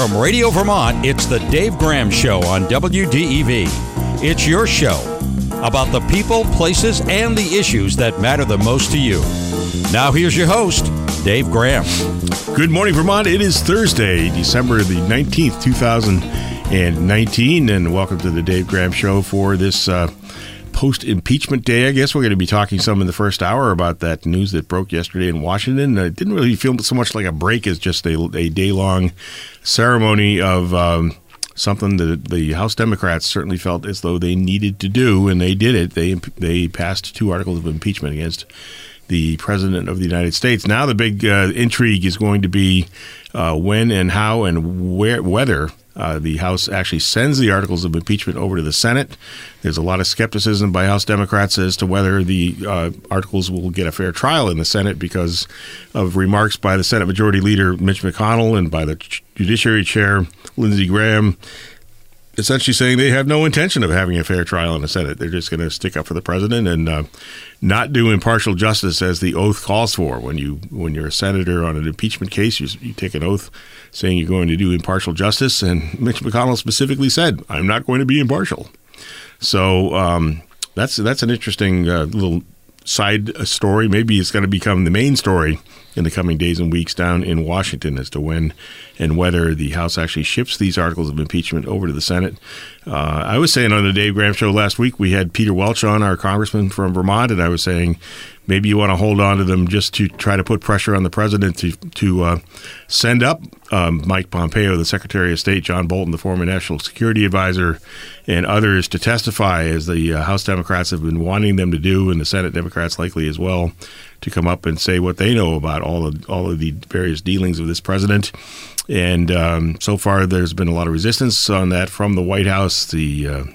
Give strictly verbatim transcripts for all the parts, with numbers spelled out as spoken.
From Radio Vermont, it's the Dave Graham Show on W D E V. It's your show about the people, places, and the issues that matter the most to you. Now here's your host, Dave Graham. Good morning, Vermont. It is Thursday, December the nineteenth, two thousand nineteen, and welcome to the Dave Graham Show for this uh, post-impeachment day. I guess we're going to be talking some in the first hour about that news that broke yesterday in Washington. It didn't really feel so much like a break as just a, a day-long ceremony of um, something that the House Democrats certainly felt as though they needed to do, and they did it. They they passed two articles of impeachment against the President of the United States. Now the big uh, intrigue is going to be uh, when and how and where, whether uh, the House actually sends the articles of impeachment over to the Senate. There's a lot of skepticism by House Democrats as to whether the uh, articles will get a fair trial in the Senate because of remarks by the Senate Majority Leader Mitch McConnell and by the Judiciary Chair Lindsey Graham, essentially saying they have no intention of having a fair trial in the Senate. They're just going to stick up for the president and uh, not do impartial justice as the oath calls for. When you when you're a senator on an impeachment case, you, you take an oath saying you're going to do impartial justice. And Mitch McConnell specifically said, "I'm not going to be impartial." So um, that's that's an interesting uh, little side story. Maybe it's going to become the main story in the coming days and weeks down in Washington as to when and whether the House actually ships these articles of impeachment over to the Senate. Uh, I was saying on the Dave Graham Show last week, we had Peter Welch on, our congressman from Vermont, and I was saying maybe you want to hold on to them just to try to put pressure on the president to to uh, send up um, Mike Pompeo, the Secretary of State, John Bolton, the former National Security Advisor, and others to testify, as the uh, House Democrats have been wanting them to do, and the Senate Democrats likely as well, to come up and say what they know about all of all of the various dealings of this president. And um, so far, there's been a lot of resistance on that from the White House. The uh,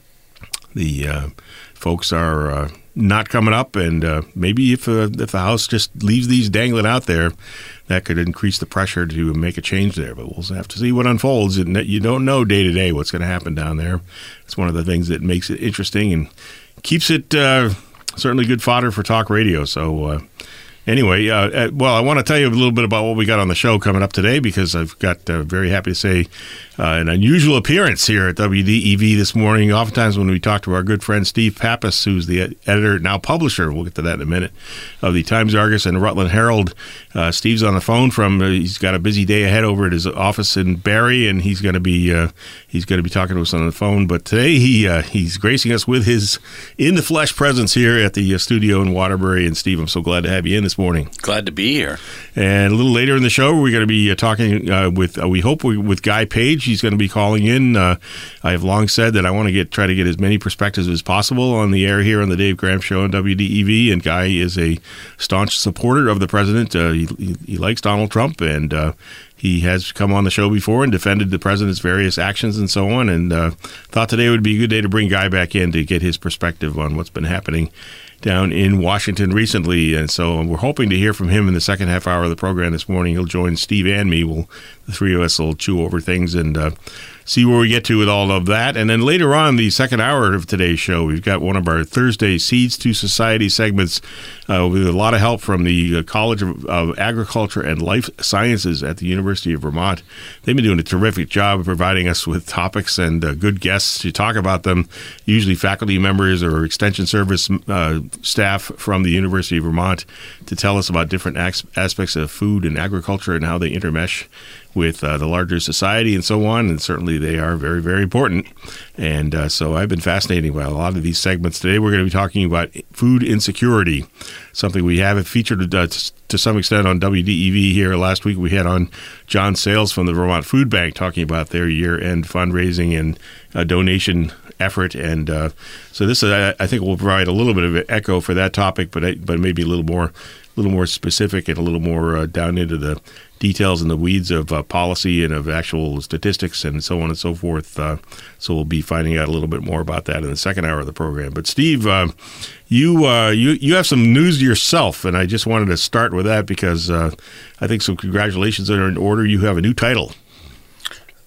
the uh, folks are uh, not coming up, and uh, maybe if uh, if the House just leaves these dangling out there, that could increase the pressure to make a change there. But we'll have to see what unfolds. And you don't know day to day what's going to happen down there. It's one of the things that makes it interesting and keeps it uh, certainly good fodder for talk radio. So. Uh, Anyway, uh, well, I want to tell you a little bit about what we got on the show coming up today, because I've got uh, very happy to say uh, an unusual appearance here at W D E V this morning. Oftentimes when we talk to our good friend Steve Pappas, who's the editor, now publisher, we'll get to that in a minute, of the Times-Argus and Rutland Herald, uh, Steve's on the phone from, uh, he's got a busy day ahead over at his office in Barrie, and he's going to be uh, he's going to be talking to us on the phone. But today he uh, he's gracing us with his in-the-flesh presence here at the uh, studio in Waterbury. And Steve, I'm so glad to have you in this morning. Glad to be here. And a little later in the show, we're going to be uh, talking uh, with, uh, we hope, we, with Guy Page. He's going to be calling in. Uh, I have long said that I want to get try to get as many perspectives as possible on the air here on the Dave Graham Show on W D E V. And Guy is a staunch supporter of the president. Uh, he, he, he likes Donald Trump, and uh, he has come on the show before and defended the president's various actions and so on. And uh, thought today would be a good day to bring Guy back in to get his perspective on what's been happening down in Washington recently. And so we're hoping to hear from him in the second half hour of the program this morning. He'll join Steve and me. We'll, the three of us will chew over things and uh, see where we get to with all of that. And then later on, the second hour of today's show, we've got one of our Thursday Seeds to Society segments uh, with a lot of help from the College of, of Agriculture and Life Sciences at the University of Vermont. They've been doing a terrific job of providing us with topics and uh, good guests to talk about them, usually faculty members or extension service uh, staff from the University of Vermont, to tell us about different as- aspects of food and agriculture and how they intermesh with uh, the larger society and so on. And certainly they are very, very important. And uh, so I've been fascinated by a lot of these segments. Today we're going to be talking about food insecurity, something we have featured uh, to some extent on W D E V here. Last week we had on John Sales from the Vermont Food Bank talking about their year-end fundraising and uh, donation effort. And uh, so this, uh, I think, will provide a little bit of an echo for that topic, but but maybe a little more, a little more specific and a little more uh, down into the details and the weeds of uh, policy and of actual statistics and so on and so forth. Uh, so we'll be finding out a little bit more about that in the second hour of the program. But Steve, uh, you uh, you you have some news yourself, and I just wanted to start with that because uh, I think some congratulations are in order. You have a new title.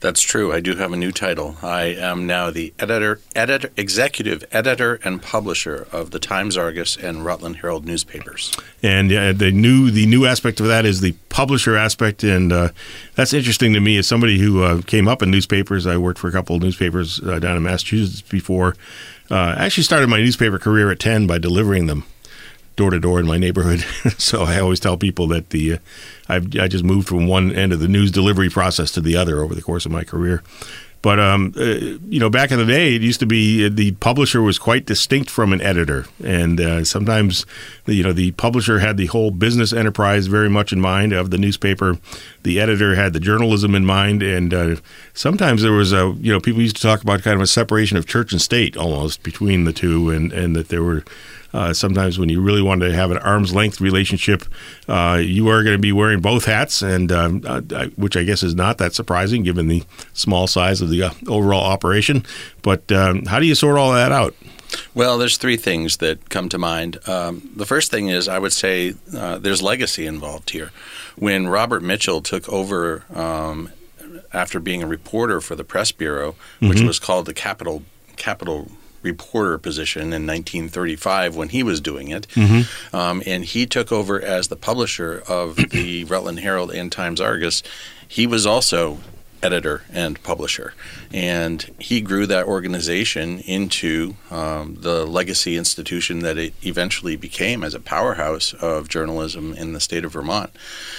That's true. I do have a new title. I am now the editor, editor, executive editor and publisher of the Times-Argus and Rutland Herald newspapers. And uh, the new the new aspect of that is the publisher aspect, and uh, that's interesting to me as somebody who uh, came up in newspapers. I worked for a couple of newspapers uh, down in Massachusetts before. Uh, I actually started my newspaper career at ten by delivering them door to door in my neighborhood. So I always tell people that the uh, I've, I just moved from one end of the news delivery process to the other over the course of my career. But, um, uh, you know, back in the day, it used to be uh, the publisher was quite distinct from an editor. And uh, sometimes, you know, the publisher had the whole business enterprise very much in mind of the newspaper. The editor had the journalism in mind. And uh, sometimes there was a, you know, people used to talk about kind of a separation of church and state almost between the two, and, and that there were Uh, sometimes when you really wanted to have an arm's length relationship, uh, you are going to be wearing both hats, and um, uh, which I guess is not that surprising given the small size of the uh, overall operation. But um, how do you sort all that out? Well, there's three things that come to mind. Um, the first thing is I would say uh, there's legacy involved here. When Robert Mitchell took over um, after being a reporter for the Press Bureau, which mm-hmm. was called the Capital Capital reporter position in nineteen thirty-five when he was doing it. Mm-hmm. Um, and he took over as the publisher of the Rutland Herald and Times-Argus. He was also editor and publisher. And he grew that organization into um, the legacy institution that it eventually became as a powerhouse of journalism in the state of Vermont.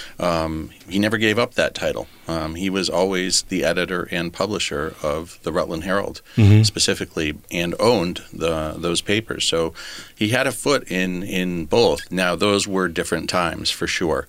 Um, he never gave up that title. Um, he was always the editor and publisher of the Rutland Herald, mm-hmm. specifically, and owned the those papers. So he had a foot in, in both. Now, those were different times, for sure.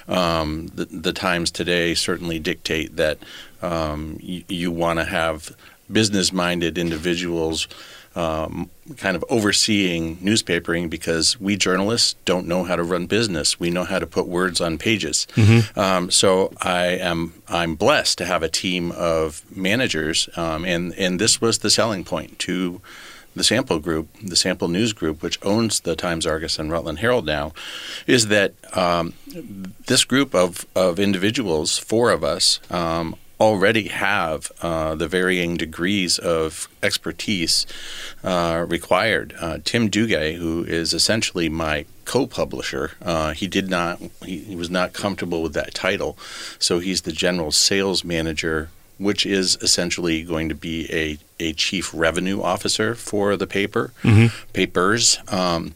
Um, the, the times today certainly dictate that um, you, you want to have business-minded individuals Um, kind of overseeing newspapering, because we journalists don't know how to run business. We know how to put words on pages. Mm-hmm. Um, so I am I'm blessed to have a team of managers, um, and and this was the selling point to the Sample Group, the Sample News Group, which owns the Times-Argus and Rutland Herald now, is that um, this group of of individuals, four of us, um, already have uh, the varying degrees of expertise uh, required. Uh, Tim Duguay, who is essentially my co-publisher, uh, he did not, he, he was not comfortable with that title, so he's the general sales manager, which is essentially going to be a, a chief revenue officer for the paper, mm-hmm. papers. Um,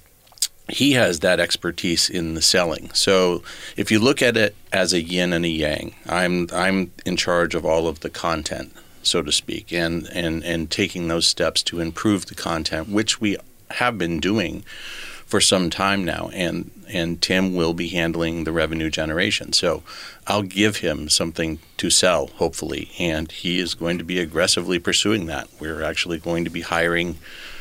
He has that expertise in the selling. So if you look at it as a yin and a yang, I'm I'm in charge of all of the content, so to speak, and, and, and taking those steps to improve the content, which we have been doing for some time now. And, and Tim will be handling the revenue generation. So I'll give him something to sell, hopefully, and he is going to be aggressively pursuing that. We're actually going to be hiring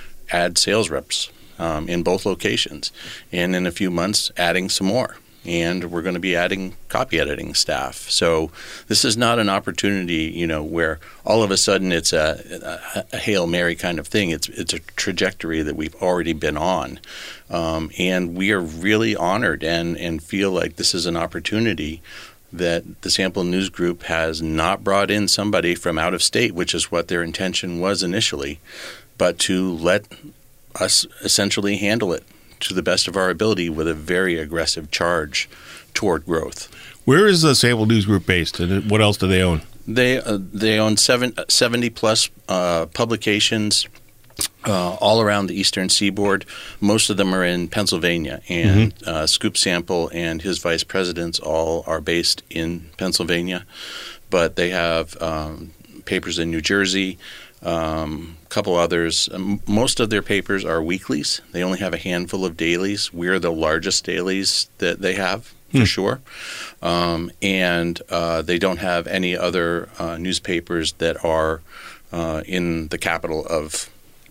ad sales reps Um, in both locations, and in a few months adding some more. And we're going to be adding copy editing staff. So this is not an opportunity, you know, where all of a sudden it's a, a, a Hail Mary kind of thing. It's it's a trajectory that we've already been on. Um, and we are really honored and, and feel like this is an opportunity that the Sample News Group has not brought in somebody from out of state, which is what their intention was initially, but to let us essentially handle it to the best of our ability with a very aggressive charge toward growth. Where is the Sample News Group based, and what else do they own? They uh, they own seven, seventy plus uh, publications uh, all around the eastern seaboard. Most of them are in Pennsylvania, and mm-hmm. uh, Scoop Sample and his vice presidents all are based in Pennsylvania, but they have um, papers in New Jersey, Um, a couple others. Um, most of their papers are weeklies. They only have a handful of dailies. We're the largest dailies that they have, for hmm. sure. Um, and uh, they don't have any other uh, newspapers that are uh, in the capital of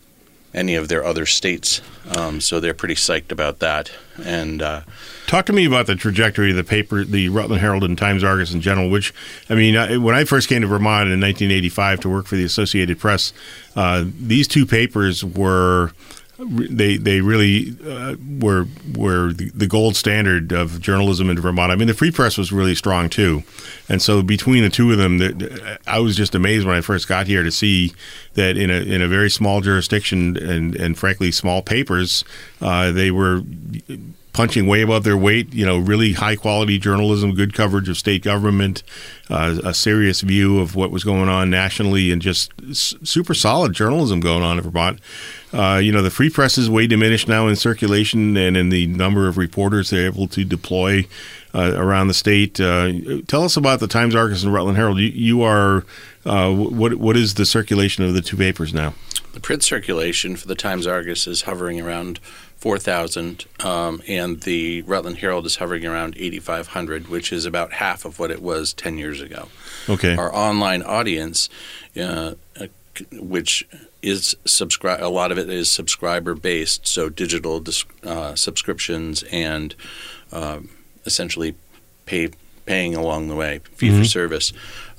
any of their other states. Um, so they're pretty psyched about that. And uh, talk to me about the trajectory of the paper, the Rutland Herald and Times-Argus in general, which, I mean, I, when I first came to Vermont in nineteen eighty-five to work for the Associated Press, uh, these two papers were they they really uh, were were the, the gold standard of journalism in Vermont. I mean, the Free Press was really strong too, and so between the two of them, the, I was just amazed when I first got here to see that in a in a very small jurisdiction and and frankly small papers, uh, they were punching way above their weight, you know, really high-quality journalism, good coverage of state government, uh, a serious view of what was going on nationally, and just s- super solid journalism going on in Vermont. Uh, you know, the Free Press is way diminished now in circulation and in the number of reporters they're able to deploy uh, around the state. Uh, tell us about the Times-Argus and Rutland Herald. You, you are, uh, what what is the circulation of the two papers now? The print circulation for the Times-Argus is hovering around four thousand, um, and the Rutland Herald is hovering around eighty-five hundred, which is about half of what it was ten years ago. Okay. Our online audience, uh, uh, which is subscri- a lot of it is subscriber-based, so digital dis- uh, subscriptions and uh, essentially pay paying along the way, fee mm-hmm. for service.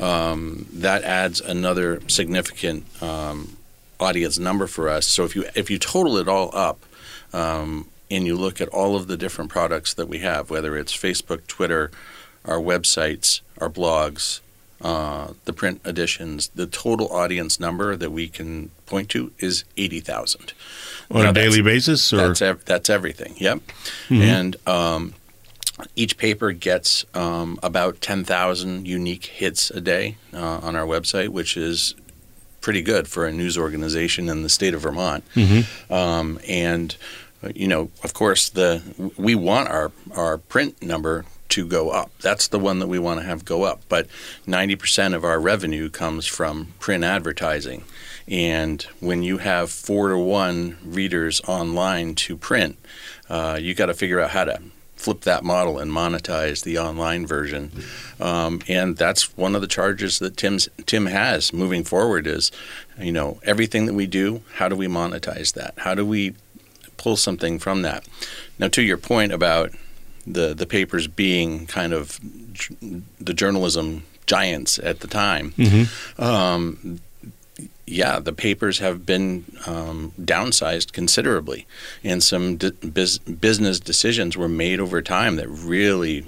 Um, that adds another significant um, audience number for us. So if you if you total it all up, Um, and you look at all of the different products that we have, whether it's Facebook, Twitter, our websites, our blogs, uh, the print editions, the total audience number that we can point to is eighty thousand. On now a daily basis? Or? That's, ev- that's everything, yep. Mm-hmm. And um, each paper gets um, about ten thousand unique hits a day uh, on our website, which is pretty good for a news organization in the state of Vermont. Mm-hmm. Um, and, you know, of course, the we want our, our print number to go up. That's the one that we want to have go up. But ninety percent of our revenue comes from print advertising. And when you have four to one readers online to print, uh, you got to figure out how to flip that model and monetize the online version. Um, and that's one of the charges that Tim's, Tim has moving forward is, you know, everything that we do, how do we monetize that? How do we pull something from that? Now, to your point about the, the papers being kind of j- the journalism giants at the time, mm-hmm. um, yeah, the papers have been um, downsized considerably, and some di- biz- business decisions were made over time that really,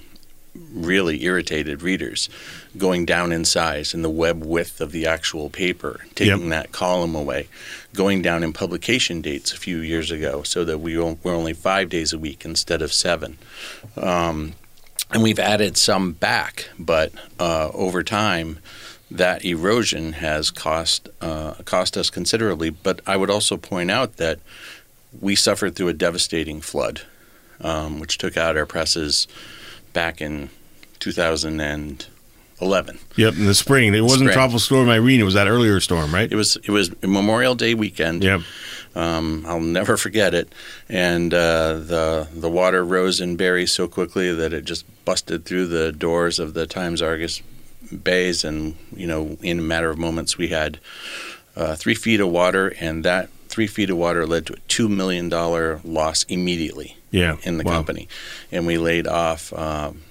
really irritated readers, going down in size in the web width of the actual paper, taking yep. that column away, going down in publication dates a few years ago so that we were only five days a week instead of seven. Um, and we've added some back, but uh, over time, that erosion has cost uh, cost us considerably. But I would also point out that we suffered through a devastating flood, um, which took out our presses back in two thousand eleven. Yep, in the spring. It wasn't spring. Tropical Storm Irene. It was that earlier storm, right? It was it was Memorial Day weekend. Yep. Um, I'll never forget it. And uh, the the water rose in Barrie so quickly that it just busted through the doors of the Times-Argus bays, and you know, in a matter of moments, we had uh, three feet of water, and that three feet of water led to a two million dollar loss immediately. Yeah, in the wow. company, and we laid off um,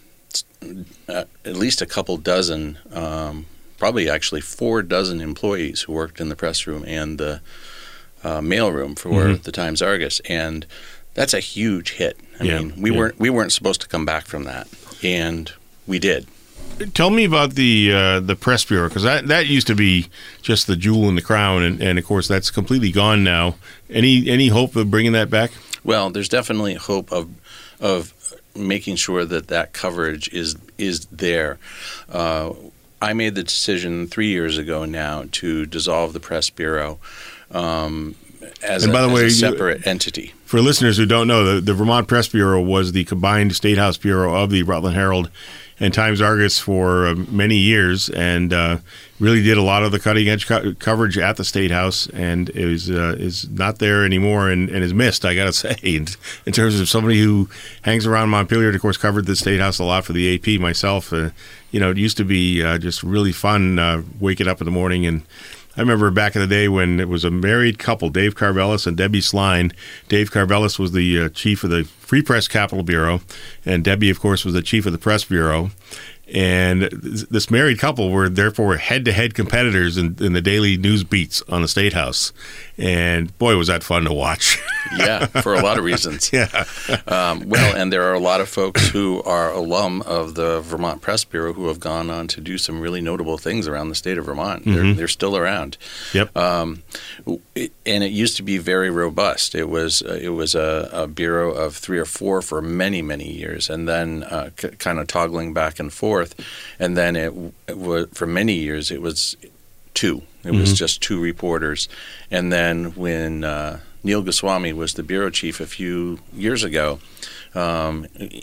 at least a couple dozen, um, probably actually four dozen employees who worked in the press room and the uh, mail room for mm-hmm. the Times-Argus, and that's a huge hit. I yeah, mean, we yeah. weren't we weren't supposed to come back from that, and we did. Tell me about the uh, the press bureau, because that, that used to be just the jewel in the crown, and, and of course that's completely gone now. Any any hope of bringing that back? Well, there's definitely hope of of making sure that that coverage is is there. Uh, I made the decision three years ago now to dissolve the press bureau um, as, and a, by the as way, a separate you, entity. For listeners who don't know, the, the Vermont Press Bureau was the combined State House Bureau of the Rutland Herald and Times-Argus for uh, many years, and uh, really did a lot of the cutting-edge co- coverage at the State House, and is uh, is not there anymore, and, and is missed, I got to say, in, in terms of somebody who hangs around Montpelier. Of course, covered the State House a lot for the A P myself. Uh, you know, it used to be uh, just really fun uh, waking up in the morning, and I remember back in the day when it was a married couple, Dave Carvelis and Debbie Sline. Dave Carvelis was the uh, chief of the Free Press Capital Bureau, and Debbie, of course, was the chief of the Press Bureau. And this married couple were therefore head-to-head competitors in, in the daily news beats on the State House. And boy, was that fun to watch. Yeah, for a lot of reasons. Yeah. um, well, and there are a lot of folks who are alum of the Vermont Press Bureau who have gone on to do some really notable things around the state of Vermont. Mm-hmm. They're, they're still around. Yep. Um, it, and it used to be very robust. It was uh, it was a, a bureau of three or four for many, many years, and then uh, c- kind of toggling back and forth. And then it, it was, for many years, it was two. It was mm-hmm. just two reporters. And then when uh, Neil Goswami was the bureau chief a few years ago, um,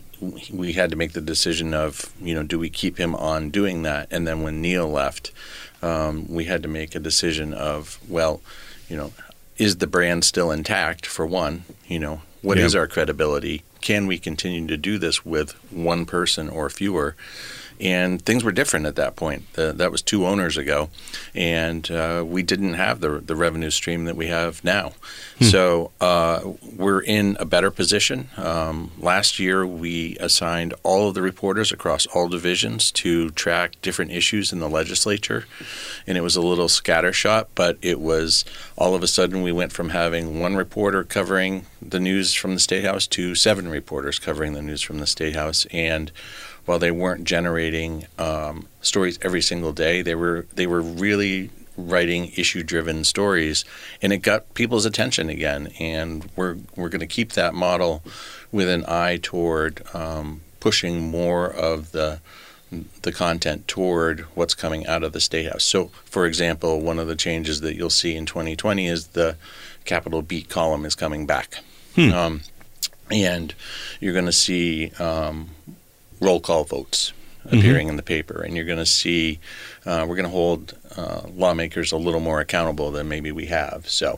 we had to make the decision of, you know, do we keep him on doing that? And then when Neil left, um, we had to make a decision of, well, you know, is the brand still intact, for one? You know, what yep. is our credibility? Can we continue to do this with one person or fewer? And things were different at that point. Uh, that was two owners ago, and uh, we didn't have the the revenue stream that we have now. Hmm. So uh, we're in a better position. Um, last year, we assigned all of the reporters across all divisions to track different issues in the legislature, and it was a little scattershot, but it was all of a sudden we went from having one reporter covering the news from the State House to seven reporters covering the news from the State House. And while they weren't generating um, stories every single day, they were they were really writing issue-driven stories, and it got people's attention again. And we're we're going to keep that model with an eye toward um, pushing more of the the content toward what's coming out of the State House. So, for example, one of the changes that you'll see in twenty twenty is the Capitol Beat column is coming back, hmm. um, and you're going to see Um, roll call votes appearing mm-hmm. in the paper, and you're going to see uh, we're going to hold uh, lawmakers a little more accountable than maybe we have. So,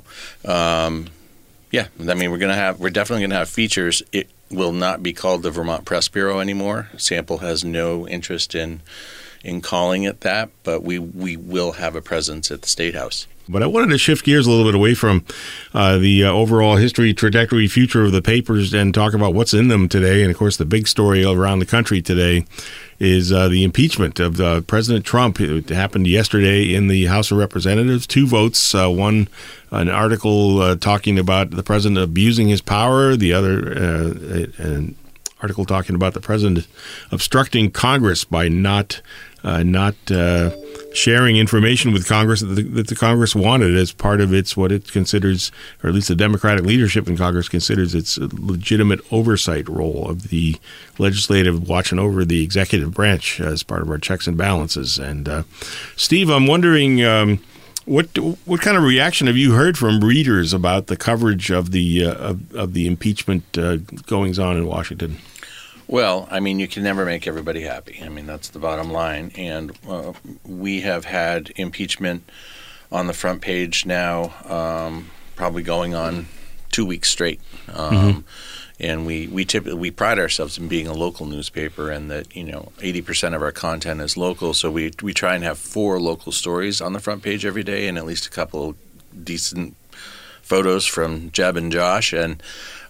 um, yeah, I mean, we're going to have we're definitely going to have features. It will not be called the Vermont Press Bureau anymore. Sample has no interest in in calling it that, but we we will have a presence at the State House. But I wanted to shift gears a little bit away from uh, the uh, overall history, trajectory, future of the papers and talk about what's in them today. And, of course, the big story around the country today is uh, the impeachment of uh, President Trump. It happened yesterday in the House of Representatives. Two votes, uh, one an article uh, talking about the president abusing his power, the other uh, an article talking about the president obstructing Congress by not uh, not uh, sharing information with Congress that the, that the Congress wanted as part of its what it considers, or at least the Democratic leadership in Congress considers, its legitimate oversight role of the legislative watching over the executive branch as part of our checks and balances. And uh, Steve, I'm wondering um, what what kind of reaction have you heard from readers about the coverage of the uh, of, of the impeachment uh, goings on in Washington? Well, I mean, you can never make everybody happy. I mean, that's the bottom line. And uh, we have had impeachment on the front page now, um, probably going on two weeks straight. Um, mm-hmm. And we we typically we pride ourselves in being a local newspaper, and that, you know, eighty percent of our content is local. So we we try and have four local stories on the front page every day, and at least a couple decent photos from Jeb and Josh. And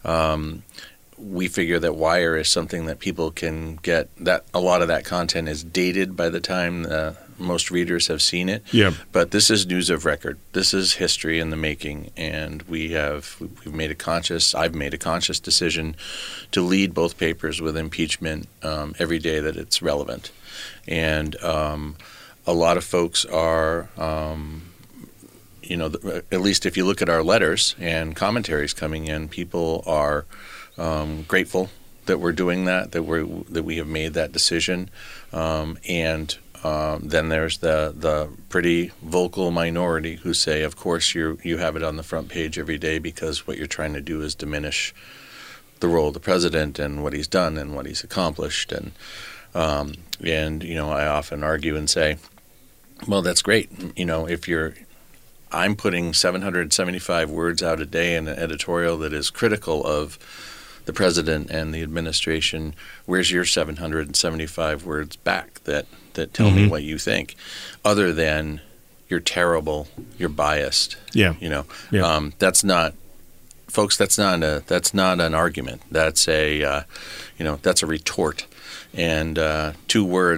um, we figure that wire is something that people can get. That a lot of that content is dated by the time uh, most readers have seen it. Yeah. But this is news of record. This is history in the making, and we have we've made a conscious. I've made a conscious decision to lead both papers with impeachment um, every day that it's relevant, and um, a lot of folks are. Um, you know, at least if you look at our letters and commentaries coming in, people are. Um, grateful that we're doing that, that we that we have made that decision, um, and um, then there's the the pretty vocal minority who say, of course you you have it on the front page every day because what you're trying to do is diminish the role of the president and what he's done and what he's accomplished, and um, and you know, I often argue and say, well, that's great, you know, if you're I'm putting seven hundred seventy-five words out a day in an editorial that is critical of the president and the administration. Where's your seven hundred seventy-five words back that, that tell mm-hmm. me what you think, other than you're terrible, you're biased? Yeah, you know, yeah. Um, that's not, folks. That's not a that's not an argument. That's a uh, you know that's a retort, and uh, two words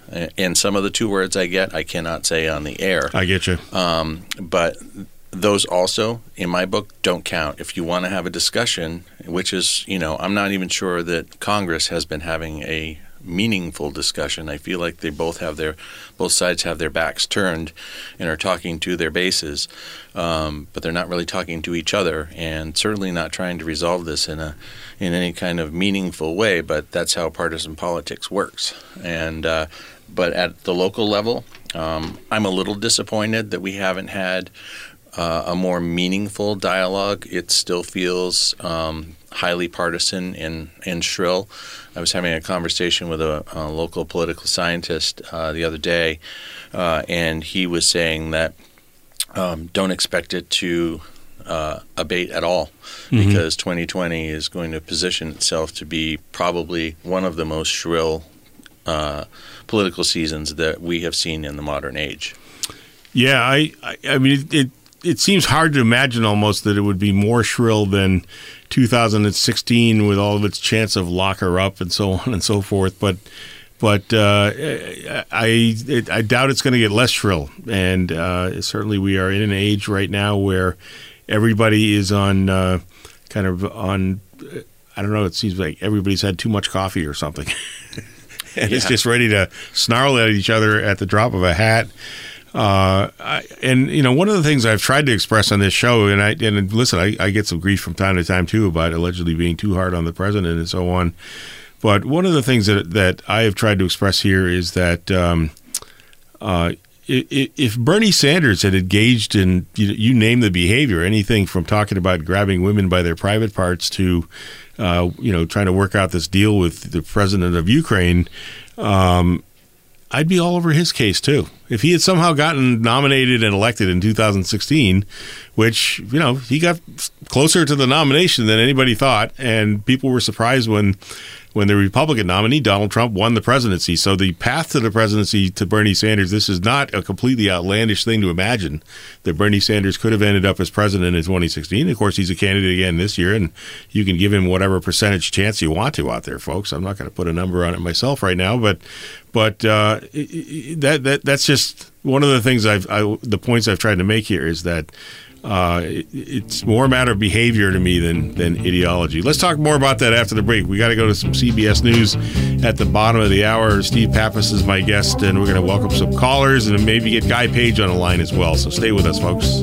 And some of the two words I get, I cannot say on the air. I get you. Um, but those also, in my book, don't count. If you want to have a discussion, which is, you know, I'm not even sure that Congress has been having a meaningful discussion. I feel like they both have their, both sides have their backs turned and are talking to their bases, um, but they're not really talking to each other, and certainly not trying to resolve this in a, in any kind of meaningful way. But that's how partisan politics works. And uh, but at the local level, um, I'm a little disappointed that we haven't had uh, a more meaningful dialogue. It still feels um, highly partisan and, and shrill. I was having a conversation with a, a local political scientist uh, the other day, uh, and he was saying that um, don't expect it to uh, abate at all, mm-hmm. because twenty twenty is going to position itself to be probably one of the most shrill uh, political seasons that we have seen in the modern age. Yeah, I, I, I mean, it, it it seems hard to imagine almost that it would be more shrill than two thousand sixteen with all of its chance of lock her up and so on and so forth. But but uh, I it, I doubt it's going to get less shrill. And uh, certainly we are in an age right now where everybody is on uh, kind of on, I don't know, it seems like everybody's had too much coffee or something. And yeah. It's just ready to snarl at each other at the drop of a hat. Uh, I, and, you know, one of the things I've tried to express on this show, and I and listen, I, I get some grief from time to time, too, about allegedly being too hard on the president and so on. But one of the things that that I have tried to express here is that um, uh, if Bernie Sanders had engaged in, you, you name the behavior, anything from talking about grabbing women by their private parts to, uh, you know, trying to work out this deal with the president of Ukraine, um, I'd be all over his case, too. If he had somehow gotten nominated and elected in two thousand sixteen, which, you know, he got closer to the nomination than anybody thought, and people were surprised when when the Republican nominee, Donald Trump, won the presidency. So the path to the presidency to Bernie Sanders, this is not a completely outlandish thing to imagine that Bernie Sanders could have ended up as president in twenty sixteen. Of course, he's a candidate again this year, and you can give him whatever percentage chance you want to out there, folks. I'm not going to put a number on it myself right now, but but uh, that that that's just one of the things I've I, the points I've tried to make here is that Uh, it, it's more a matter of behavior to me than, than ideology. Let's talk more about that after the break. We got to go to some C B S News at the bottom of the hour. Steve Pappas is my guest, and we're going to welcome some callers and maybe get Guy Page on the line as well. So stay with us, folks.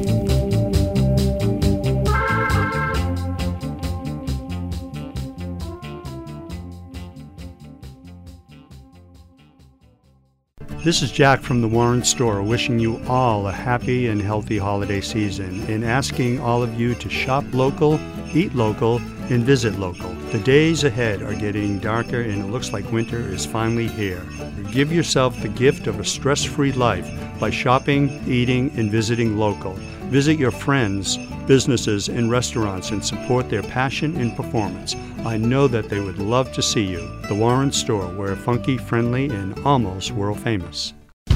This is Jack from the Warren Store, wishing you all a happy and healthy holiday season and asking all of you to shop local, eat local, and visit local. The days ahead are getting darker and it looks like winter is finally here. Give yourself the gift of a stress-free life by shopping, eating, and visiting local. Visit your friends, businesses, and restaurants and support their passion and performance. I know that they would love to see you. The Warren Store, where funky, friendly, and almost world famous.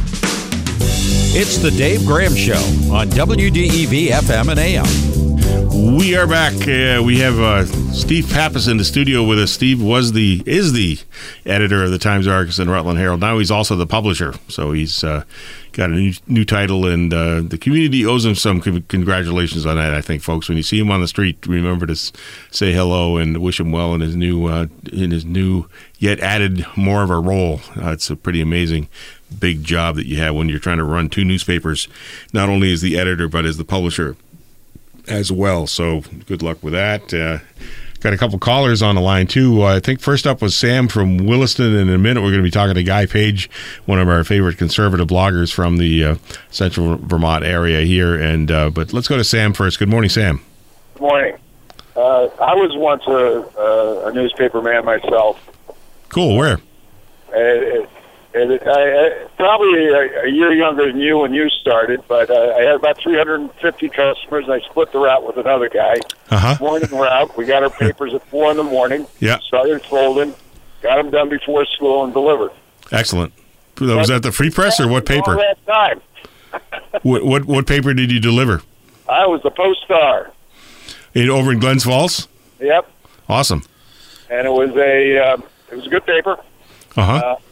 It's the Dave Graham Show on W D E V F M and A M. We are back. Uh, we have uh, Steve Pappas in the studio with us. Steve was the is the editor of the Times-Argus and Rutland Herald. Now he's also the publisher, so he's uh, got a new, new title, and uh, the community owes him some c- congratulations on that. I think, folks, when you see him on the street, remember to s- say hello and wish him well in his new uh, in his new yet added more of a role. Uh, it's a pretty amazing big job that you have when you're trying to run two newspapers, not only as the editor but as the publisher as well. So good luck with that. Uh, got a couple callers on the line too. Uh, I think first up was Sam from Williston, and in a minute we're going to be talking to Guy Page, one of our favorite conservative bloggers from the uh, central Vermont area here. And uh, but let's go to Sam first. Good morning, Sam. Good morning. Uh, I was once a, a, a newspaper man myself. Cool. Where? Uh, And I, I, probably a, a year younger than you when you started, but uh, I had about three hundred fifty customers, and I split the route with another guy. Uh-huh. Morning route. We got our papers at four in the morning. Yeah. Started folding, got them done before school, and delivered. Excellent. Was that the Free Press or what paper? All that time. what, what what paper did you deliver? I was the Post-Star. In, over in Glens Falls? Yep. Awesome. And it was a uh, it was a good paper. Uh-huh. Uh,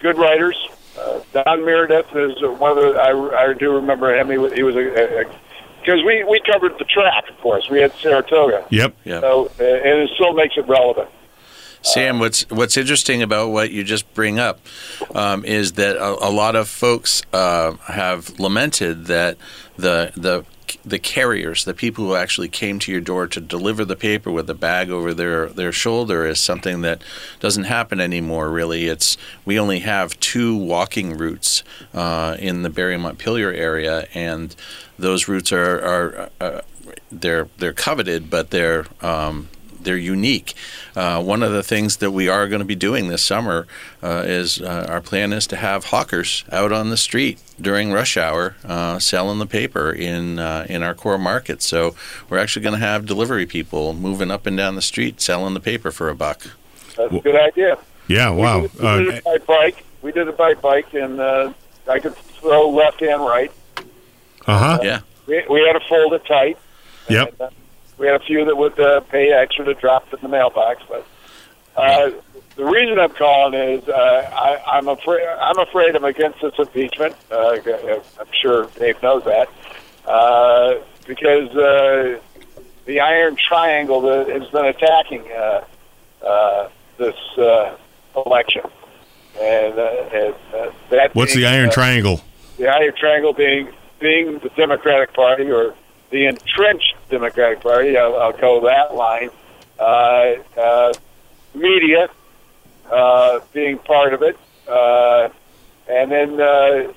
good writers. Uh, Don Meredith is one of the. I, I do remember him. He was, he was a because we, we covered the track, of course. We had Saratoga. Yep. Yep. So uh, and it still makes it relevant. Sam, what's what's interesting about what you just bring up um, is that a, a lot of folks uh, have lamented that the the the carriers, the people who actually came to your door to deliver the paper with a bag over their, their shoulder, is something that doesn't happen anymore. Really, it's we only have two walking routes uh, in the Barre Montpelier area, and those routes are are uh, they're they're coveted, but they're um, they're unique. Uh, one of the things that we are going to be doing this summer uh, is uh, our plan is to have hawkers out on the street during rush hour uh, selling the paper in uh, in our core market. So we're actually going to have delivery people moving up and down the street selling the paper for a buck. That's a good idea. Yeah, wow. We did, we did it by bike. We did it by bike, and uh, I could throw left and right. Uh-huh. Yeah. We, we had to fold it tight. Yep. And, uh, we had a few that would uh, pay extra to drop it in the mailbox, but uh, the reason I'm calling is uh, I, I'm afraid I'm afraid I'm against this impeachment. Uh, I'm sure Dave knows that uh, because uh, the Iron Triangle that has been attacking uh, uh, this uh, election, and, uh, and uh, that. What's being, the Iron uh, Triangle? The Iron Triangle being being the Democratic Party or the entrenched Democratic Party, I'll, I'll go that line. Uh, uh, media uh, being part of it, uh, and then uh,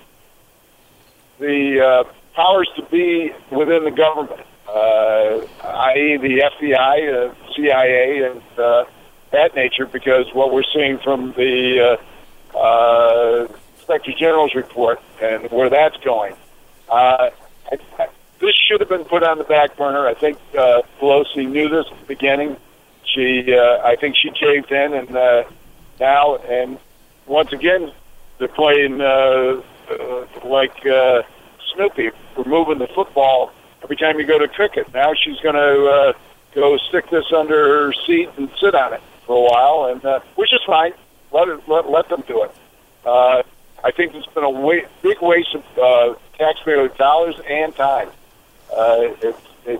the uh, powers to be within the government, uh, that is the F B I, uh, C I A, and uh, that nature, because what we're seeing from the uh, uh, Inspector General's report and where that's going. Uh, I, I, This should have been put on the back burner. I think uh, Pelosi knew this at the beginning. She, uh, I think she caved in, and uh, now, and once again, they're playing uh, uh, like uh, Snoopy, removing the football every time you go to cricket. Now she's going to uh, go stick this under her seat and sit on it for a while, and uh, which is fine. Let it, let, let them do it. Uh, I think it's been a wa- big waste of uh, taxpayer dollars and time. Uh, it's it's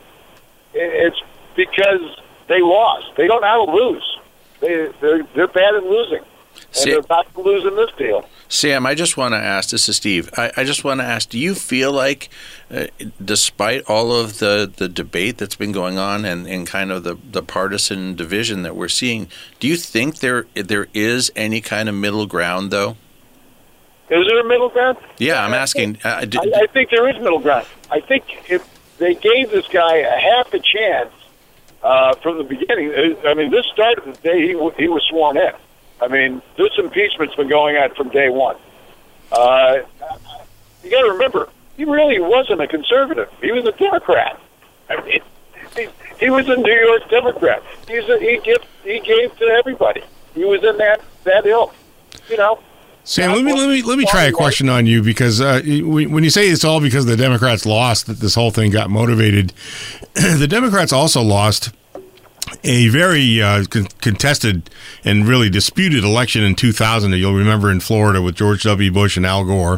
it's because they lost. They don't know how to lose. They they're they're bad at losing, and See, they're about to lose in this deal. Sam, I just want to ask. This is Steve. I, I just want to ask. Do you feel like, uh, despite all of the, the debate that's been going on and, and kind of the, the partisan division that we're seeing, do you think there there is any kind of middle ground, though? Is there a middle ground? Yeah, I'm asking. Uh, d- I, I think there is middle ground. I think if they gave this guy a half a chance uh, from the beginning, I mean, this started the day he, w- he was sworn in. I mean, this impeachment's been going on from day one. Uh, you got to remember, he really wasn't a conservative. He was a Democrat. I mean, he, he was a New York Democrat. He's a, he gave he gave to everybody. He was in that that ilk, you know. Sam, let me let me let me try a question on you, because uh, when you say it's all because the Democrats lost that this whole thing got motivated, the Democrats also lost a very uh, con- contested and really disputed election in two thousand that you'll remember in Florida with George W. Bush and Al Gore.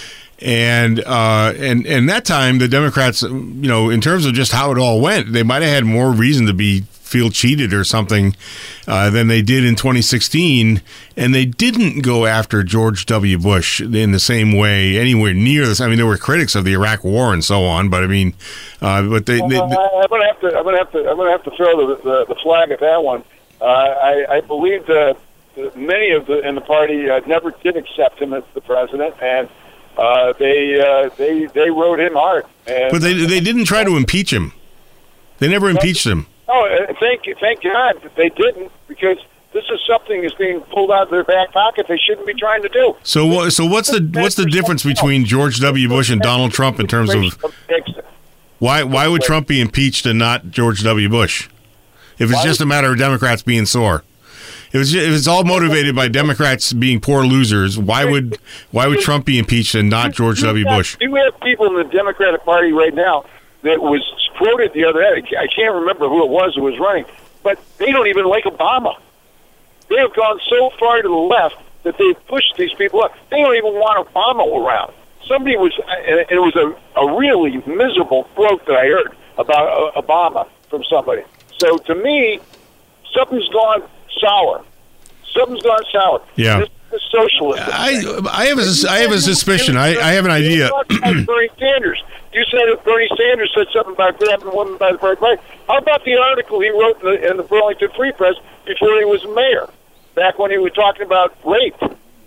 And uh, and and that time the Democrats, you know, in terms of just how it all went, they might have had more reason to be feel cheated or something uh, than they did in twenty sixteen, and they didn't go after George W. Bush in the same way, anywhere near this. I mean, there were critics of the Iraq War and so on, but I mean, uh, but they. they, they uh, I'm gonna have to. I'm gonna have to. I'm gonna have to throw the the, the flag at that one. Uh, I, I believe that many of the in the party uh, never did accept him as the president, and uh, they uh, they they rode him hard. And, but they they didn't try to impeach him. They never impeached him. Oh, thank thank God that they didn't, because this is something that's being pulled out of their back pocket they shouldn't be trying to do. So, so what's the what's the difference between George W. Bush and Donald Trump in terms of why why would Trump be impeached and not George W. Bush? If it's just a matter of Democrats being sore, if it's if it's all motivated by Democrats being poor losers, why would why would Trump be impeached and not George W. Bush? We have people in the Democratic Party right now that was quoted the other day. I can't remember who it was who was running, but they don't even like Obama. They have gone so far to the left that they pushed these people up. They don't even want Obama around. Somebody was, and it was a, a really miserable quote that I heard about uh, Obama from somebody. So to me, something's gone sour. Something's gone sour. Yeah. This is socialism. I I have a I have a suspicion. I, I have an idea. Bernie Sanders. You said that Bernie Sanders said something about grabbing a woman by the right leg. How about the article he wrote in the, in the Burlington Free Press before he was mayor, back when he was talking about rape?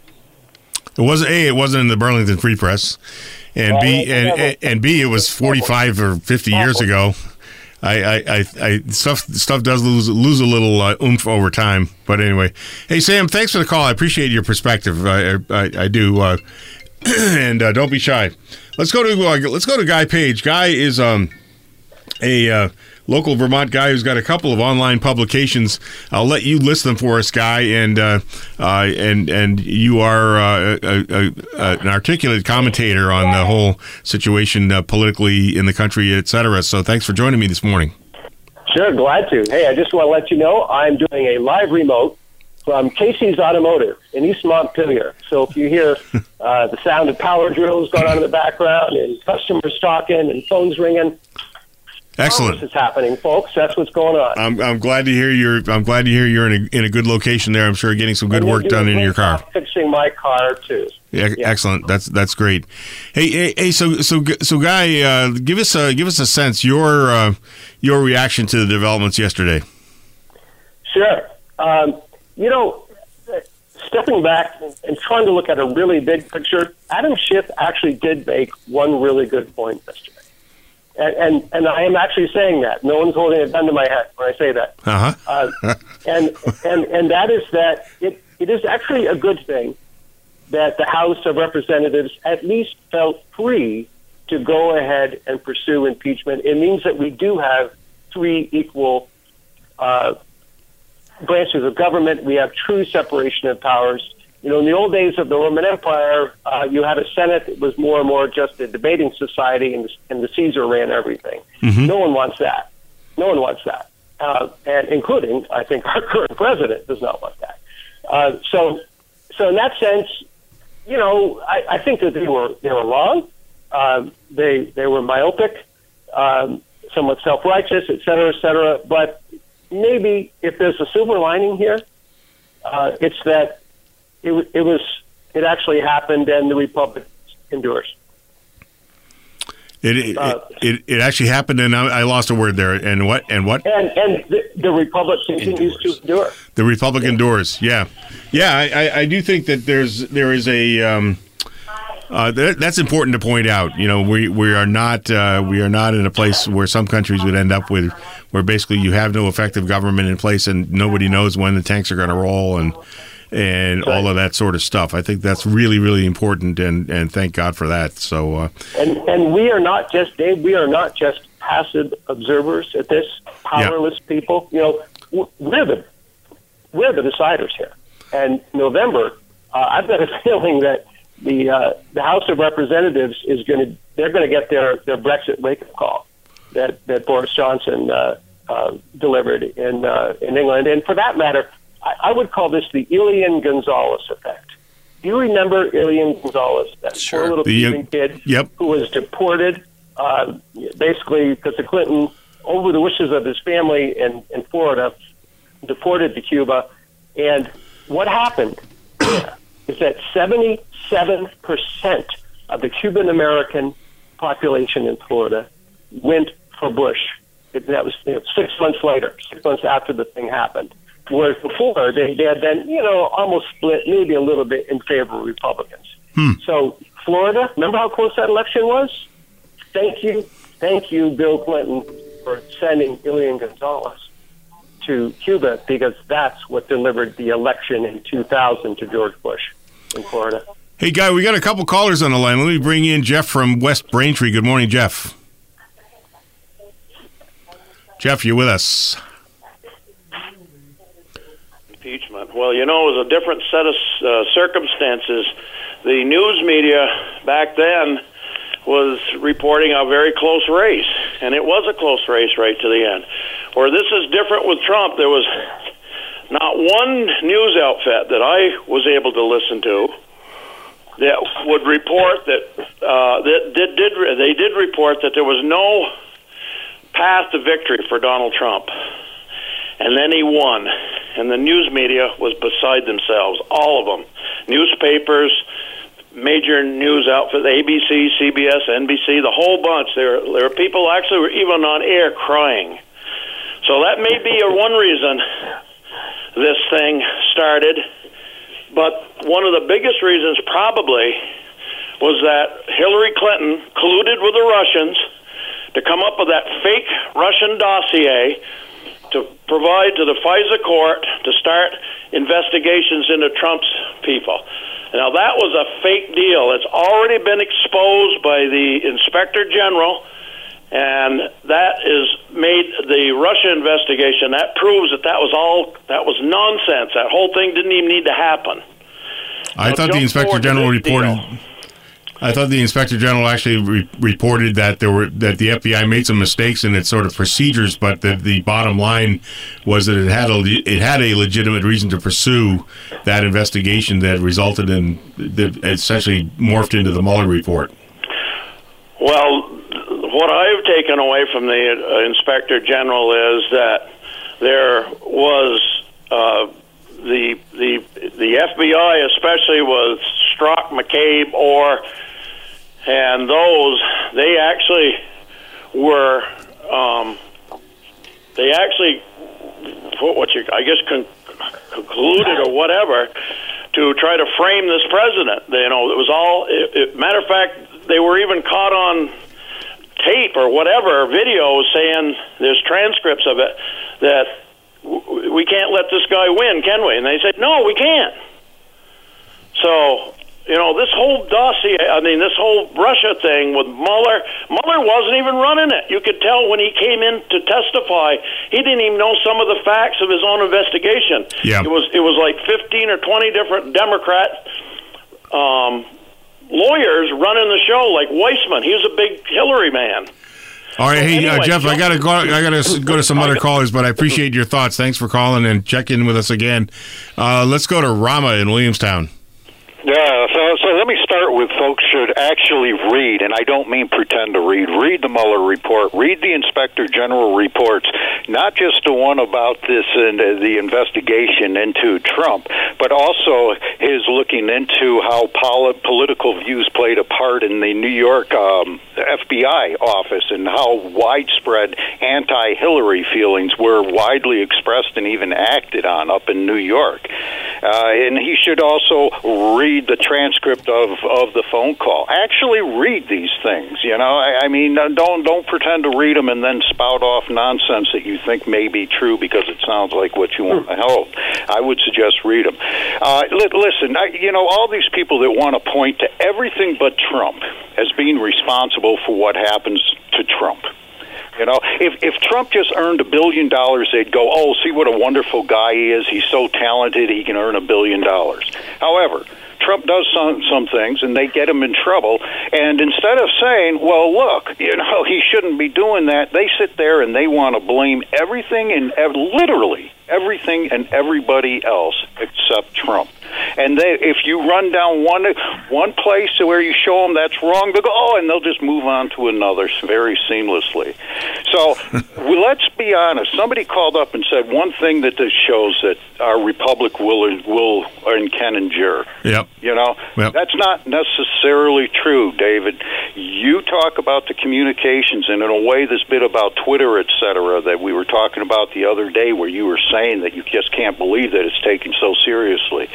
It wasn't A. It wasn't in the Burlington Free Press, and B. And, and, and B. It was forty-five or fifty years ago. I, I, I, I stuff stuff does lose lose a little uh, oomph over time. But anyway, hey Sam, thanks for the call. I appreciate your perspective. I I, I do, uh, and uh, don't be shy. Let's go to uh, let's go to Guy Page. Guy is um a uh, local Vermont guy who's got a couple of online publications. I'll let you list them for us, Guy, and uh, uh, and and you are uh, a, a, a, an articulate commentator on the whole situation uh, politically in the country, et cetera. So thanks for joining me this morning. Sure, glad to. Hey, I just want to let you know I'm doing a live remote from Casey's Automotive in East Montpelier. So if you hear uh, the sound of power drills going on in the background and customers talking and phones ringing, excellent. This is happening, folks. That's what's going on. I'm I'm glad to hear you're I'm glad to hear you're in a in a good location there. I'm sure getting some good work done in your car. Fixing my car too. Yeah, yeah. Excellent. That's that's great. Hey, hey, hey so so so Guy, uh, give us a give us a sense your uh, your reaction to the developments yesterday. Sure. Um, you know, stepping back and trying to look at a really big picture, Adam Schiff actually did make one really good point yesterday. And, and and I am actually saying that. No one's holding a gun to my head when I say that. Uh-huh. uh, and and and that is that it, it is actually a good thing that the House of Representatives at least felt free to go ahead and pursue impeachment. It means that we do have three equal uh, branches of government. We have true separation of powers. You know, in the old days of the Roman Empire, uh, you had a Senate that was more and more just a debating society, and the, and the Caesar ran everything. Mm-hmm. No one wants that. No one wants that, uh, and including, I think, our current president does not want that. Uh, so, so in that sense, you know, I, I think that they were they were wrong. Um, they they were myopic, um, somewhat self-righteous, et cetera, et cetera. But maybe if there's a silver lining here, uh, it's that. It, it was. It actually happened, and the Republic endures. It it, uh, it it actually happened, and I, I lost a word there. And what? And what? And and the, the Republic continues endures. to endure. The Republic yeah. endures. Yeah, yeah. I, I, I do think that there's there is a. Um, uh, that, that's important to point out. You know, we we are not uh, we are not in a place where some countries would end up with, where basically you have no effective government in place, and nobody knows when the tanks are going to roll, and. and right. all of that sort of stuff. I think that's really, really important, and, and thank God for that. So, uh, and and we are not just Dave. We are not just passive observers at this, powerless yeah. people. You know, we're the we're the deciders here. And November, uh, I've got a feeling that the uh, the House of Representatives is going to they're going to get their, their Brexit wake up call that that Boris Johnson uh, uh, delivered in uh, in England, and for that matter. I would call this the Elian Gonzalez effect. Do you remember Elian Gonzalez, that sure. poor little the, Cuban kid yep. who was deported, uh, basically because of Clinton, over the wishes of his family in, in Florida, deported to Cuba. And what happened is that seventy-seven percent of the Cuban-American population in Florida went for Bush. It, that was you know, six months later, six months after the thing happened. Whereas before, they, they had been, you know, almost split, maybe a little bit in favor of Republicans. Hmm. So Florida, remember how close that election was? Thank you, thank you, Bill Clinton, for sending Elian Gonzalez to Cuba, because that's what delivered the election in two thousand to George Bush in Florida. Hey, Guy, we got a couple callers on the line. Let me bring in Jeff from West Braintree. Good morning, Jeff. Jeff, you with us? Impeachment. Well, you know, it was a different set of uh, circumstances. The news media back then was reporting a very close race, and it was a close race right to the end. Where this is different with Trump, there was not one news outfit that I was able to listen to that would report that uh, that did, did they did report that there was no path to victory for Donald Trump, and then he won, and the news media was beside themselves, all of them, newspapers, major news outfits, A B C, C B S, N B C, the whole bunch. There, there were people actually were even on air crying. So that may be a one reason this thing started. But one of the biggest reasons probably was that Hillary Clinton colluded with the Russians to come up with that fake Russian dossier to provide to the FISA court to start investigations into Trump's people. Now, that was a fake deal. It's already been exposed by the Inspector General, and that is made the Russia investigation. That proves that that was all, that was nonsense. That whole thing didn't even need to happen. I now, thought the Inspector General reported... Deal. I thought the Inspector General actually re- reported that there were that the F B I made some mistakes in its sort of procedures, but the, the bottom line was that it had a it had a legitimate reason to pursue that investigation that resulted in that essentially morphed into the Mueller report. Well, what I've taken away from the uh, Inspector General is that there was uh, the the the F B I, especially with Strzok, McCabe, or and those, they actually were, um, they actually, what you, I guess, con- concluded or whatever, to try to frame this president. They, you know, it was all, it, it, matter of fact, they were even caught on tape or whatever, video saying, there's transcripts of it, that w- we can't let this guy win, can we? And they said, no, we can't. So, you know, this whole dossier, I mean, this whole Russia thing with Mueller, Mueller wasn't even running it. You could tell when he came in to testify, he didn't even know some of the facts of his own investigation. Yeah. It was it was like fifteen or twenty different Democrat um, lawyers running the show, like Weissman. He was a big Hillary man. All right, so hey anyway, uh, Jeff, I gotta go. I gotta go to some other callers, but I appreciate your thoughts. Thanks for calling and checking with us again. Uh, let's go to Rama in Williamstown. Yeah, so so let me start with folks should actually read, and I don't mean pretend to read. Read the Mueller report. Read the Inspector General reports, not just the one about this and uh, the investigation into Trump, but also his looking into how poli- political views played a part in the New York um, F B I office and how widespread anti-Hillary feelings were widely expressed and even acted on up in New York. Uh, and he should also read the transcript of, of the phone call. Actually read these things, you know. I, I mean, don't don't pretend to read them and then spout off nonsense that you think may be true because it sounds like what you want to hold. I would suggest read them. Uh, li- listen, I, you know, all these people that want to point to everything but Trump as being responsible for what happens to Trump. You know, if if Trump just earned a billion dollars, they'd go, oh, see what a wonderful guy he is. He's so talented, he can earn a billion dollars. However, Trump does some some things, and they get him in trouble. And instead of saying, well, look, you know, he shouldn't be doing that, they sit there and they want to blame everything and ev- literally everything and everybody else except Trump. And they, if you run down one one place where you show them that's wrong, they'll go, oh, and they'll just move on to another very seamlessly. So well, let's be honest. Somebody called up and said one thing that this shows that our republic will will and can endure. Yep. You know, yep. That's not necessarily true, David. You talk about the communications, and in a way, this bit about Twitter, et cetera, that we were talking about the other day, where you were saying that you just can't believe that it's taken so seriously.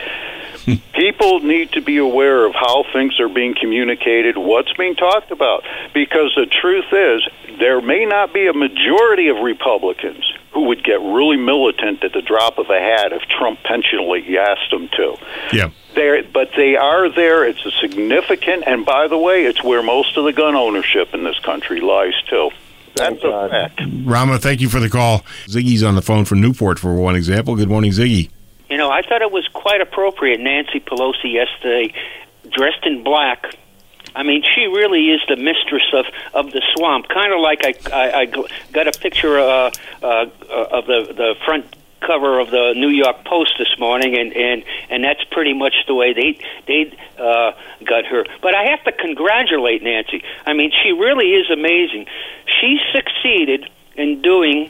People need to be aware of how things are being communicated, what's being talked about, because the truth is there may not be a majority of Republicans who would get really militant at the drop of a hat if Trump pensionally asked them to. Yeah. They're, but they are there. It's a significant, and by the way, it's where most of the gun ownership in this country lies, too. That's a fact. Rama, thank you for the call. Ziggy's on the phone from Newport for one example. Good morning, Ziggy. You know, I thought it was quite appropriate, Nancy Pelosi yesterday, dressed in black. I mean, she really is the mistress of, of the swamp. Kind of like I, I, I got a picture uh, uh, of the, the front cover of the New York Post this morning, and, and, and that's pretty much the way they they uh, got her. But I have to congratulate Nancy. I mean, she really is amazing. She succeeded in doing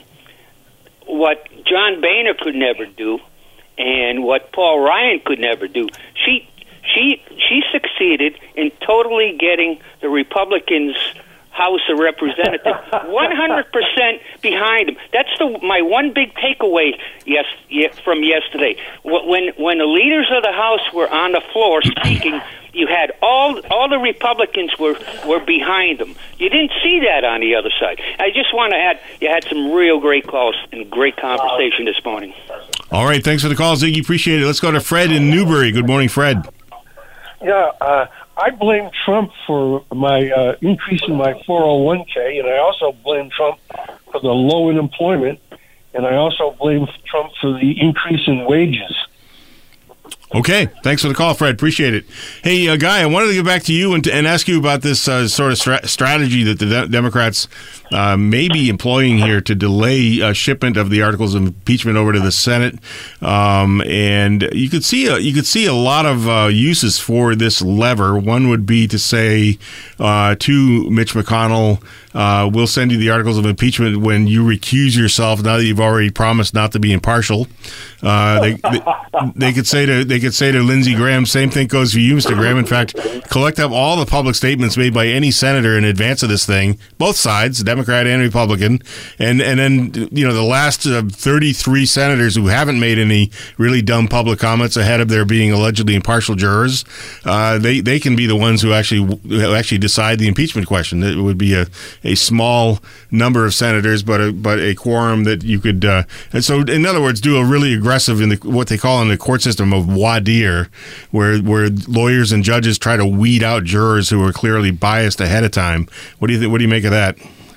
what John Boehner could never do, and what Paul Ryan could never do. She she she succeeded in totally getting the Republicans' House of Representatives one hundred percent behind him. That's the my one big takeaway yes, yes from yesterday. When when the leaders of the House were on the floor speaking, you had all all the Republicans were were behind them. You didn't see that on the other side. I just want to add, you had some real great calls and great conversation this morning. All right, thanks for the call, Ziggy. Appreciate it. Let's go to Fred in Newbury. Good morning, Fred. Yeah, uh, I blame Trump for my uh, increase in my four oh one k, and I also blame Trump for the low unemployment, and I also blame Trump for the increase in wages. Okay, thanks for the call, Fred. Appreciate it. Hey, uh, Guy, I wanted to get back to you and, and ask you about this uh, sort of stra- strategy that the de- Democrats uh, may be employing here to delay uh, shipment of the articles of impeachment over to the Senate. Um, and you could see a, you could see a lot of uh, uses for this lever. One would be to say uh, to Mitch McConnell, uh, we'll send you the articles of impeachment when you recuse yourself. Now that you've already promised not to be impartial, uh, they, they they could say to they could say to Lindsey Graham, same thing goes for you, Mister Graham. In fact, collect up all the public statements made by any senator in advance of this thing, both sides, Democrat and Republican, and and then you know the last uh, thirty-three senators who haven't made any really dumb public comments ahead of their being allegedly impartial jurors, uh, they they can be the ones who actually who actually decide the impeachment question. It would be a a small number of senators, but a, but a quorum that you could. Uh, and so, in other words, do a really aggressive in the what they call in the court system of voir dire, where where lawyers and judges try to weed out jurors who are clearly biased ahead of time. What do you think? What do you make of that?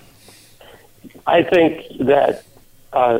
I think that uh,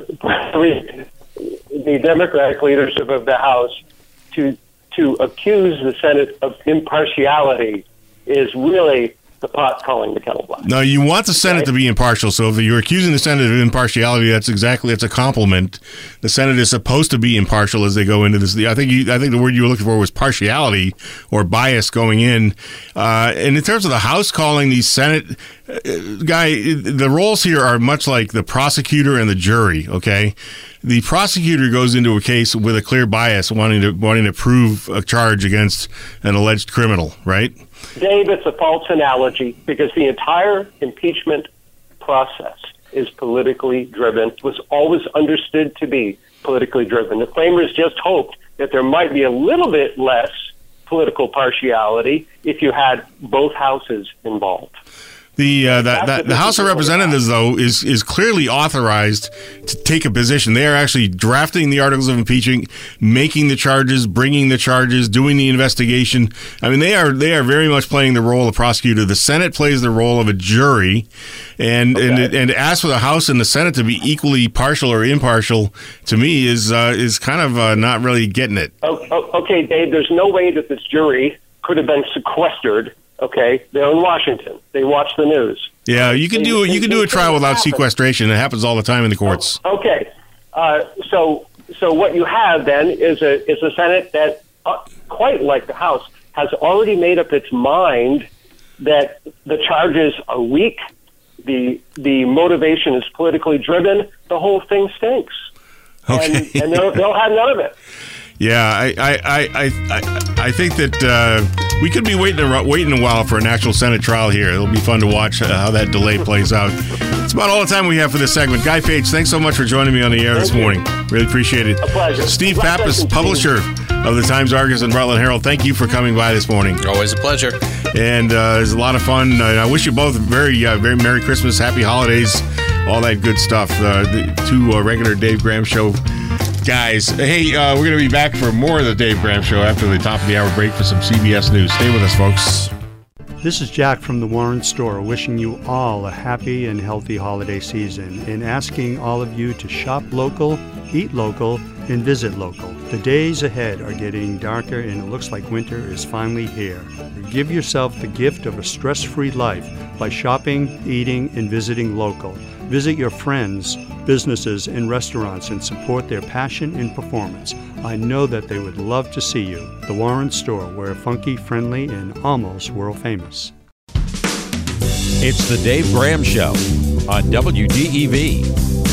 the Democratic leadership of the House to to accuse the Senate of impartiality is really the pot calling the kettle black. No, you want the Senate right? to be impartial. So if you're accusing the Senate of impartiality, that's exactly that's a compliment. The Senate is supposed to be impartial as they go into this. I think you, I think the word you were looking for was partiality or bias going in. Uh, and in terms of the House calling the Senate uh, guy, the roles here are much like the prosecutor and the jury. Okay. The prosecutor goes into a case with a clear bias, wanting to wanting to prove a charge against an alleged criminal, right? Dave, it's a false analogy because the entire impeachment process is politically driven, was always understood to be politically driven. The framers just hoped that there might be a little bit less political partiality if you had both houses involved. The uh, that, that, the House of Representatives, though, is is clearly authorized to take a position. They are actually drafting the articles of impeachment, making the charges, bringing the charges, doing the investigation. I mean, they are they are very much playing the role of prosecutor. The Senate plays the role of a jury, and okay. and and to ask for the House and the Senate to be equally partial or impartial, to me, is uh, is kind of uh, not really getting it. Okay, Dave. There's no way that this jury could have been sequestered. Okay, they're in Washington. They watch the news. Yeah, you can do you can do a trial without sequestration. It happens all the time in the courts. Okay, uh, so so what you have then is a is a Senate that, uh, quite like the House, has already made up its mind that the charges are weak, the the motivation is politically driven. The whole thing stinks. Okay, and, and they'll, they'll have none of it. Yeah, I I, I, I, I think that uh, we could be waiting a, waiting a while for an actual Senate trial here. It'll be fun to watch uh, how that delay plays out. It's about all the time we have for this segment. Guy Page, thanks so much for joining me on the air Thank this you. morning. Really appreciate it. A pleasure. Steve Pappas, publisher of the Times Argus and Rutland Herald, thank you for coming by this morning. Always a pleasure. And uh, it's a lot of fun. Uh, I wish you both a very, uh, very Merry Christmas, Happy Holidays, all that good stuff. Uh, the two uh, regular Dave Graham Show guys. Hey, uh, we're going to be back for more of the Dave Graham Show after the top of the hour break for some C B S News. Stay with us, folks. This is Jack from the Warren Store, wishing you all a happy and healthy holiday season and asking all of you to shop local, eat local, and visit local. The days ahead are getting darker and it looks like winter is finally here. Give yourself the gift of a stress-free life by shopping, eating, and visiting local. Visit your friends, businesses, and restaurants and support their passion and performance. I know that they would love to see you. The Warren Store, where funky, friendly, and almost world famous. It's the Dave Graham Show on W D E V.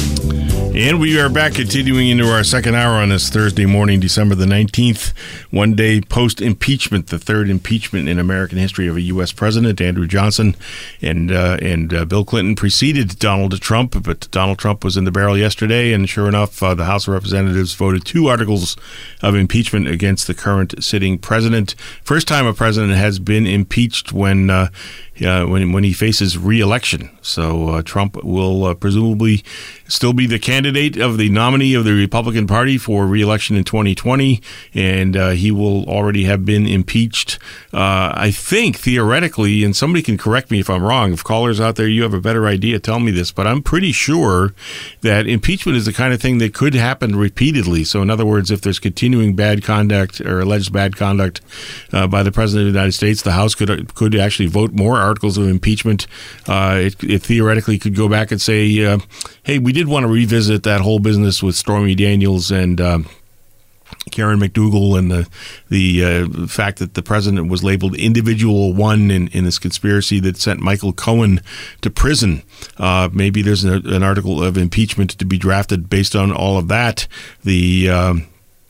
And we are back, continuing into our second hour on this Thursday morning, December the nineteenth, one day post-impeachment, the third impeachment in American history of a U S president. Andrew Johnson and uh, and uh, Bill Clinton preceded Donald Trump, but Donald Trump was in the barrel yesterday, and sure enough, uh, the House of Representatives voted two articles of impeachment against the current sitting president. First time a president has been impeached when uh, uh, when when he faces re-election. So uh, Trump will uh, presumably still be the candidate of the nominee of the Republican Party for re-election in twenty twenty, and uh, he will already have been impeached. Uh, I think theoretically, and somebody can correct me if I'm wrong. If callers out there, you have a better idea, tell me this. But I'm pretty sure that impeachment is the kind of thing that could happen repeatedly. So in other words, if there's continuing bad conduct or alleged bad conduct uh, by the President of the United States, the House could could actually vote more articles of impeachment. Uh, it, it theoretically could go back and say, uh, hey, we did want to revisit that whole business with Stormy Daniels and um, Karen McDougal and the the uh, fact that the president was labeled individual one in, in this conspiracy that sent Michael Cohen to prison. Uh, maybe there's a, an article of impeachment to be drafted based on all of that. The um,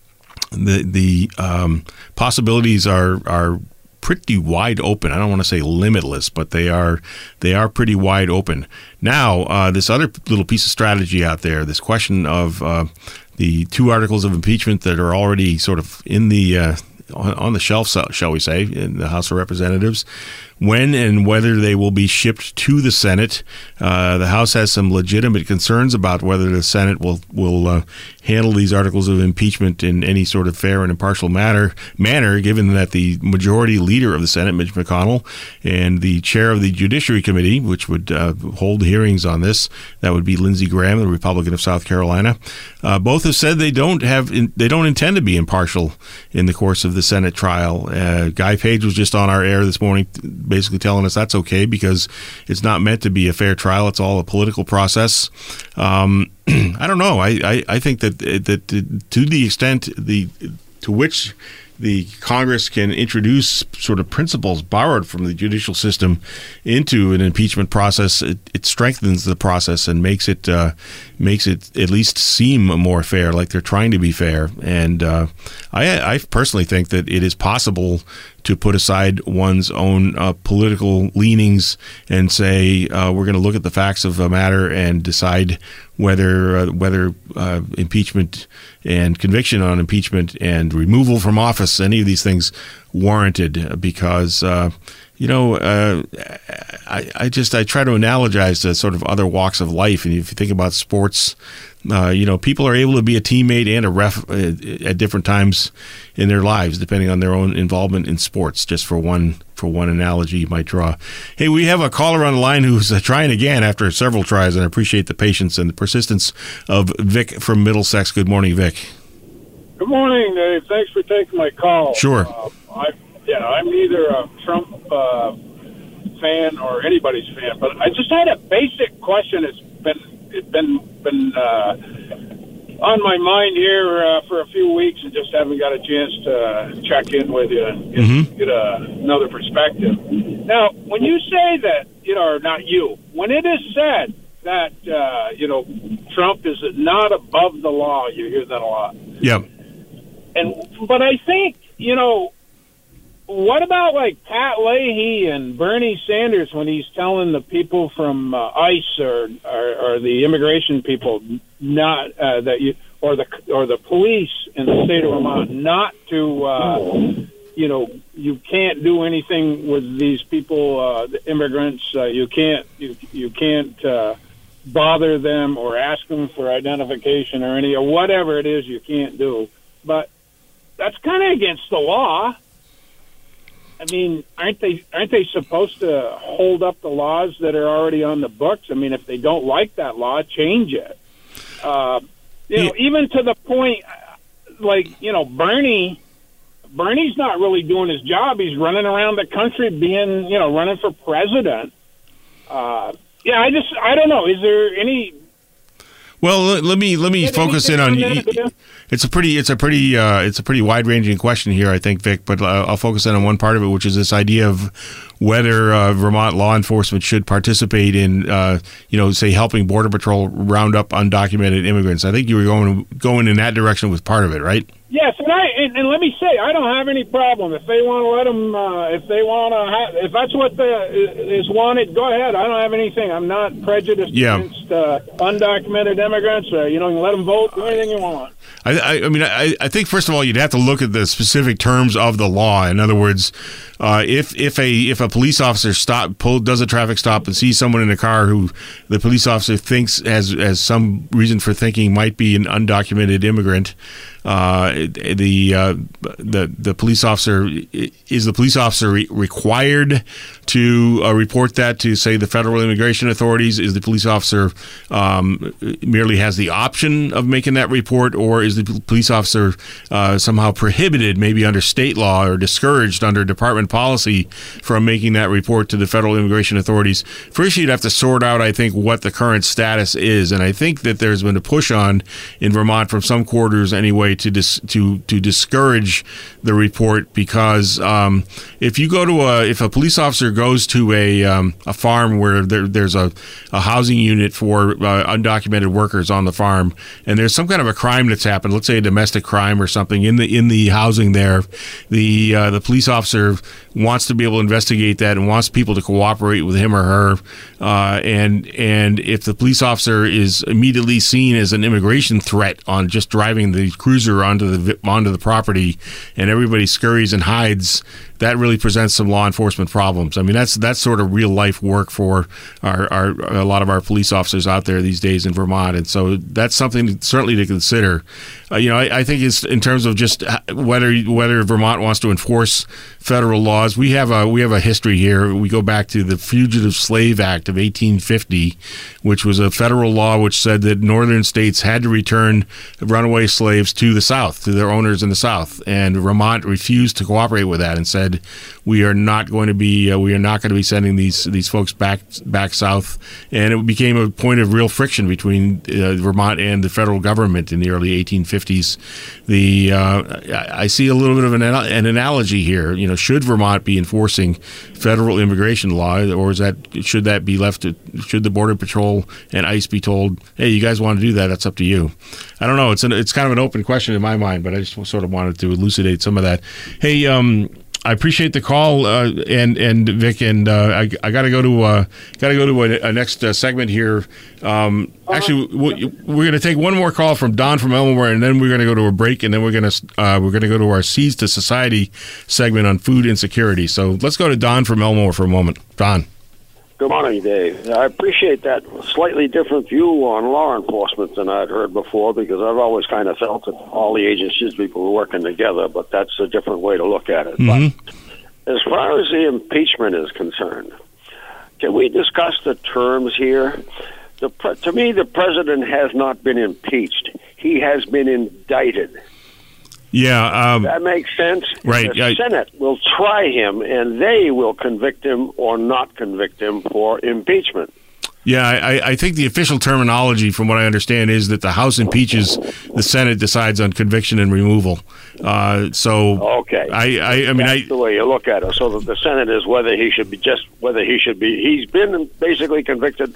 the the um, possibilities are are pretty wide open. I don't want to say limitless, but they are they are pretty wide open. Now, uh, this other little piece of strategy out there, this question of uh, the two articles of impeachment that are already sort of in the uh, on, on the shelf, shall we say, in the House of Representatives, when and whether they will be shipped to the Senate. Uh, the House has some legitimate concerns about whether the Senate will will uh, handle these articles of impeachment in any sort of fair and impartial manner, manner, given that the majority leader of the Senate, Mitch McConnell, and the chair of the Judiciary Committee, which would uh, hold hearings on this, that would be Lindsey Graham, the Republican of South Carolina, uh, both have said they don't have in, they don't intend to be impartial in the course of the Senate trial. Uh, Guy Page was just on our air this morning, basically telling us that's okay because it's not meant to be a fair trial. It's all a political process. Um, I don't know. I, I, I think that that to the extent the to which the Congress can introduce sort of principles borrowed from the judicial system into an impeachment process, it, it strengthens the process and makes it uh, makes it at least seem more fair, like they're trying to be fair. And uh, I, I personally think that it is possible to put aside one's own uh, political leanings and say uh, we're going to look at the facts of a matter and decide whether uh, whether uh, impeachment and conviction on impeachment and removal from office, any of these things, warranted. Because uh, you know, uh, I, I just I try to analogize to sort of other walks of life, and if you think about sports. Uh, you know, people are able to be a teammate and a ref uh, at different times in their lives, depending on their own involvement in sports. Just for one, for one analogy you might draw. Hey, we have a caller on the line who's uh, trying again after several tries, and I appreciate the patience and the persistence of Vic from Middlesex. Good morning, Vic. Good morning, Dave. Thanks for taking my call. Sure. Uh, I, yeah, I'm neither a Trump uh, fan or anybody's fan, but I just had a basic question. It's been it's been been uh, on my mind here uh, for a few weeks, and just haven't got a chance to check in with you and get, mm-hmm. get a, another perspective. Now, when you say that, you know, or not you, when it is said that uh, you know Trump is not above the law, you hear that a lot. Yep. And but I think you know. What about like Pat Leahy and Bernie Sanders when he's telling the people from uh, ICE or, or or the immigration people not uh, that you or the or the police in the state of Vermont not to uh, you know you can't do anything with these people, uh, the immigrants. Uh, you can't you you can't uh, bother them or ask them for identification or any or whatever it is you can't do. But that's kind of against the law. I mean, aren't they aren't they supposed to hold up the laws that are already on the books? I mean, if they don't like that law, change it. Uh, you know, yeah. Even to the point like, you know, Bernie, Bernie's not really doing his job. He's running around the country being, you know, running for president. Uh, yeah, I just, I don't know. Is there any... Well, let me let me focus in on. It's a pretty it's a pretty uh, it's a pretty wide ranging question here, I think, Vic. But uh, I'll focus in on one part of it, which is this idea of whether uh, Vermont law enforcement should participate in, uh, you know, say helping Border Patrol round up undocumented immigrants. I think you were going going in that direction with part of it, right? Yes, and I and, and let me say, I don't have any problem if they want to let them. Uh, if they want to, if that's what the, is wanted, go ahead. I don't have anything. I'm not prejudiced yeah. against uh, undocumented immigrants. Or, you know, you can let them vote, do anything you want. I, I, I mean, I, I think first of all, you'd have to look at the specific terms of the law. In other words, uh, if if a if a police officer stop pull, does a traffic stop and sees someone in a car who the police officer thinks has has some reason for thinking might be an undocumented immigrant. Uh, the uh, the the police officer is the police officer re- required to uh, report that to, say, the federal immigration authorities? Is the police officer um, merely has the option of making that report, or is the police officer uh, somehow prohibited, maybe under state law, or discouraged under department policy from making that report to the federal immigration authorities? First, you'd have to sort out, I think, what the current status is, and I think that there's been a push on in Vermont from some quarters anyway to dis- to to discourage the report, because um, if you go to a if a police officer goes to a um, a farm where there, there's a, a housing unit for uh, undocumented workers on the farm, and there's some kind of a crime that's happened, let's say a domestic crime or something in the in the housing there, the uh, the police officer wants to be able to investigate that and wants people to cooperate with him or her, uh, and and if the police officer is immediately seen as an immigration threat on just driving the cruiser onto the onto the property, and everybody scurries and hides, that really presents some law enforcement problems. I mean, that's that's sort of real life work for our, our a lot of our police officers out there these days in Vermont, and so that's something certainly to consider. Uh, you know, I, I think it's in terms of just whether whether Vermont wants to enforce federal laws. We have a we have a history here. We go back to the Fugitive Slave Act of eighteen fifty, which was a federal law which said that northern states had to return runaway slaves to the South, to their owners in the South, and Vermont refused to cooperate with that and said, we are not going to be uh, we are not going to be sending these these folks back back south, and it became a point of real friction between uh, Vermont and the federal government in the early eighteen fifties. The uh, I see a little bit of an, an analogy here. You know, should Vermont be enforcing federal immigration law, or is that should that be left to, should the Border Patrol and ICE be told, hey, you guys want to do that? That's up to you. I don't know. It's an, it's kind of an open question in my mind, but I just sort of wanted to elucidate some of that. Hey, um. I appreciate the call, uh, and and Vic, and uh, I, I got to go to uh, got to go to a, a next uh, segment here. Um, actually, we're going to take one more call from Don from Elmore, and then we're going to go to a break, and then we're going to uh, we're going to go to our Seeds to Society segment on food insecurity. So let's go to Don from Elmore for a moment. Don. Good morning, Dave. I appreciate that slightly different view on law enforcement than I'd heard before, because I've always kind of felt that all the agencies people were working together, but that's a different way to look at it. Mm-hmm. But as far as the impeachment is concerned, can we discuss the terms here? The pre- to me, the president has not been impeached. He has been indicted. Yeah, um, that makes sense. Right. The I, Senate will try him, and they will convict him or not convict him for impeachment. Yeah, I, I think the official terminology, from what I understand, is that the House impeaches, the Senate decides on conviction and removal. Uh, so, okay, I, I, I mean, that's I, the way you look at it. So that the Senate is whether he should be just whether he should be. He's been basically convicted.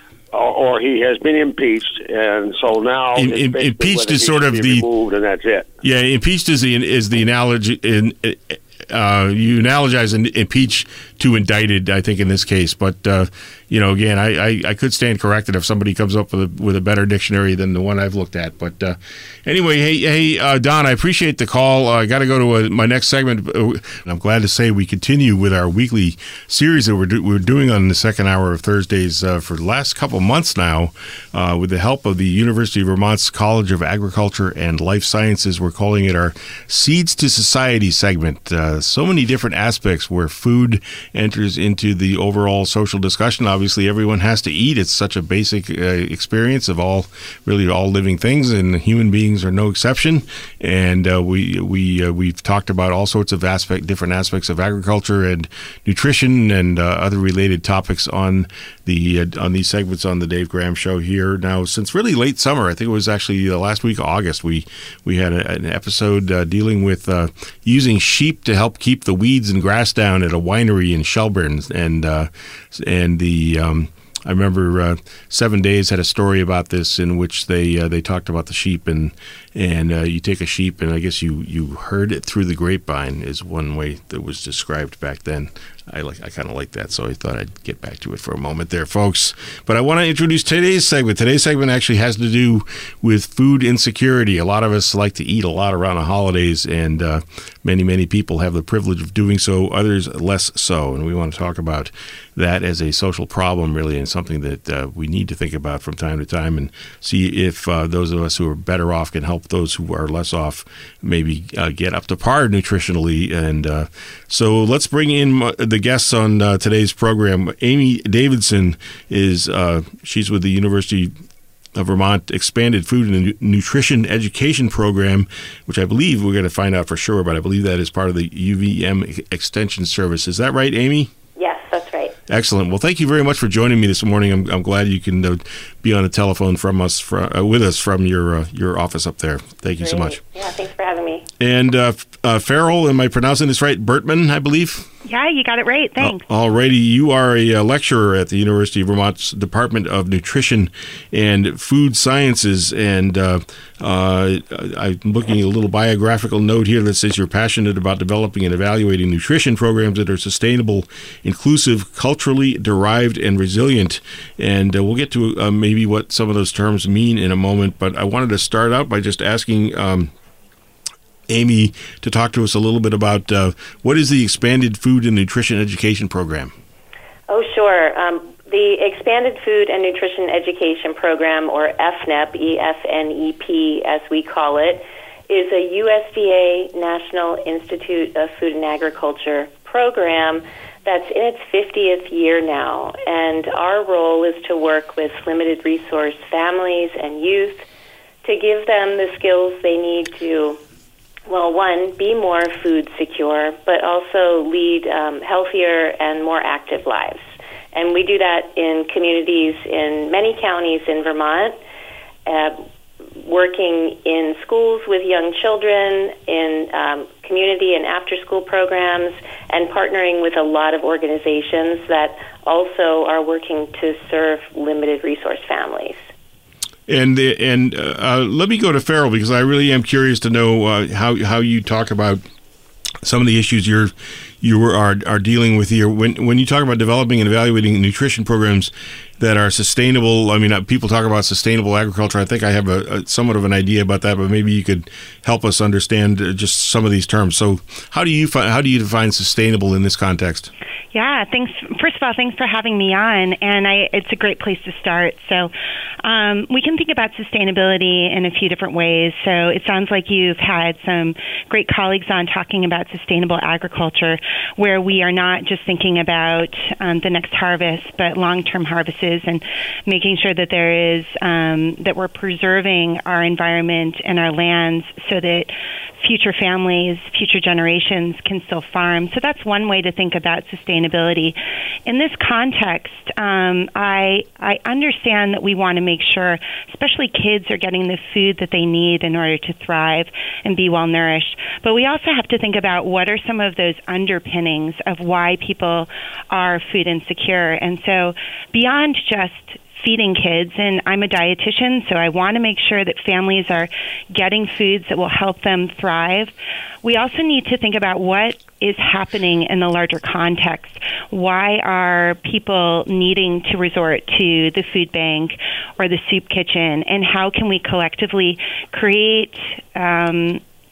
Or he has been impeached, and so now in, in, impeached is sort of the removed, and that's it. Yeah, impeached is the is the analogy. In, uh, you analogize and impeach to indicted, I think, in this case. But uh, you know, again, I, I, I could stand corrected if somebody comes up with a with a better dictionary than the one I've looked at. But uh, anyway, hey, hey, uh, Don, I appreciate the call. Uh, I got to go to a, my next segment. I'm glad to say we continue with our weekly series that we're do, we're doing on the second hour of Thursdays uh, for the last couple months now, uh, with the help of the University of Vermont's College of Agriculture and Life Sciences. We're calling it our Seeds to Society segment. Uh, uh, so many different aspects where food enters into the overall social discussion. Obviously, everyone has to eat. It's such a basic uh, experience of all, really all living things, and human beings are no exception. And uh, we we uh, we've talked about all sorts of aspect, different aspects of agriculture and nutrition and uh, other related topics on the uh, on these segments on the Dave Graham Show here. Now, since really late summer, I think it was actually the last week of August, we we had a, an episode uh, dealing with uh, using sheep to help keep the weeds and grass down at a winery in Shelburne, and uh, and the um, I remember uh, Seven Days had a story about this in which they uh, they talked about the sheep, and and uh, you take a sheep, and I guess you, you heard it through the grapevine is one way that was described back then. I like I kind of like that, so I thought I'd get back to it for a moment there, folks. But I want to introduce today's segment. Today's segment actually has to do with food insecurity. A lot of us like to eat a lot around the holidays, and uh, many, many people have the privilege of doing so, others less so. And we want to talk about that as a social problem, really, and something that uh, we need to think about from time to time and see if uh, those of us who are better off can help those who are less off maybe uh, get up to par nutritionally. And uh, so let's bring in the guests on uh, today's program. Amy Davidson is, uh, she's with the University of Vermont Expanded Food and Nutrition Education Program, which I believe we're going to find out for sure, but I believe that is part of the U V M Extension Service. Is that right, Amy? Yes, that's right. Excellent. Well, thank you very much for joining me this morning. I'm, I'm glad you can uh, be on the telephone from us, for, uh, with us from your uh, your office up there. Thank you Great. so much. Yeah, thanks for having me. And uh, uh, Farrell, am I pronouncing this right? Bertman, I believe? Yeah, you got it right. Thanks. Uh, alrighty. You are a uh, lecturer at the University of Vermont's Department of Nutrition and Food Sciences. And uh, uh, I'm looking at a little biographical note here that says you're passionate about developing and evaluating nutrition programs that are sustainable, inclusive, culturally derived, and resilient. And uh, we'll get to uh, maybe what some of those terms mean in a moment. But I wanted to start out by just asking Um, Amy to talk to us a little bit about uh, what is the Expanded Food and Nutrition Education Program? Oh, sure. Um, the Expanded Food and Nutrition Education Program, or F N E P, E F N E P as we call it, is a U S D A National Institute of Food and Agriculture program that's in its fiftieth year now. And our role is to work with limited resource families and youth to give them the skills they need to, well, one, be more food secure, but also lead um, healthier and more active lives. And we do that in communities in many counties in Vermont, uh, working in schools with young children, in um, community and after-school programs, and partnering with a lot of organizations that also are working to serve limited resource families. And and uh, let me go to Farrell, because I really am curious to know uh, how how you talk about some of the issues you're you are are dealing with here. When when you talk about developing and evaluating nutrition programs that are sustainable, I mean, uh, people talk about sustainable agriculture. I think I have a, a somewhat of an idea about that, but maybe you could help us understand uh, just some of these terms. So, how do you fi- how do you define sustainable in this context? Yeah, thanks. First of all, thanks for having me on, and I, it's a great place to start. So um, we can think about sustainability in a few different ways. So it sounds like you've had some great colleagues on talking about sustainable agriculture, where we are not just thinking about um, the next harvest, but long-term harvests and making sure that there is um, that we're preserving our environment and our lands so that future families, future generations can still farm. So that's one way to think about sustainability. In this context, um, I I understand that we want to make sure, especially kids, are getting the food that they need in order to thrive and be well nourished. But we also have to think about what are some of those underpinnings of why people are food insecure. And so beyond just feeding kids, and I'm a dietitian, so I want to make sure that families are getting foods that will help them thrive. We also need to think about what is happening in the larger context. Why are people needing to resort to the food bank or the soup kitchen, and how can we collectively create um,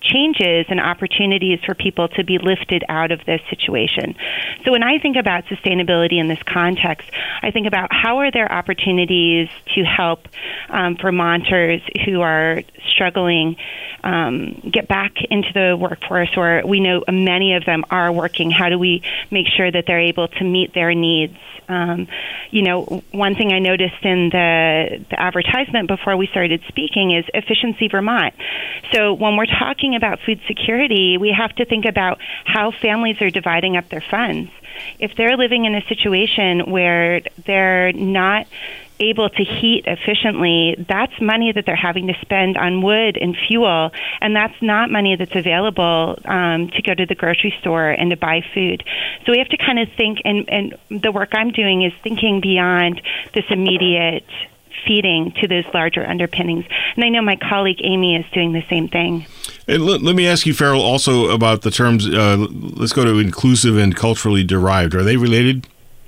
changes and opportunities for people to be lifted out of this situation. So when I think about sustainability in this context, I think about how are there opportunities to help um, Vermonters who are struggling um, get back into the workforce, or we know many of them are working. How do we make sure that they're able to meet their needs? Um, you know, one thing I noticed in the, the advertisement before we started speaking is Efficiency Vermont. So when we're talking about food security, we have to think about how families are dividing up their funds. If they're living in a situation where they're not able to heat efficiently, that's money that they're having to spend on wood and fuel, and that's not money that's available um, to go to the grocery store and to buy food. So we have to kind of think, and, and the work I'm doing is thinking beyond this immediate feeding to those larger underpinnings. And I know my colleague Amy is doing the same thing. And let, let me ask you, Farrell, also about the terms, uh, let's go to inclusive and culturally derived. Are they related?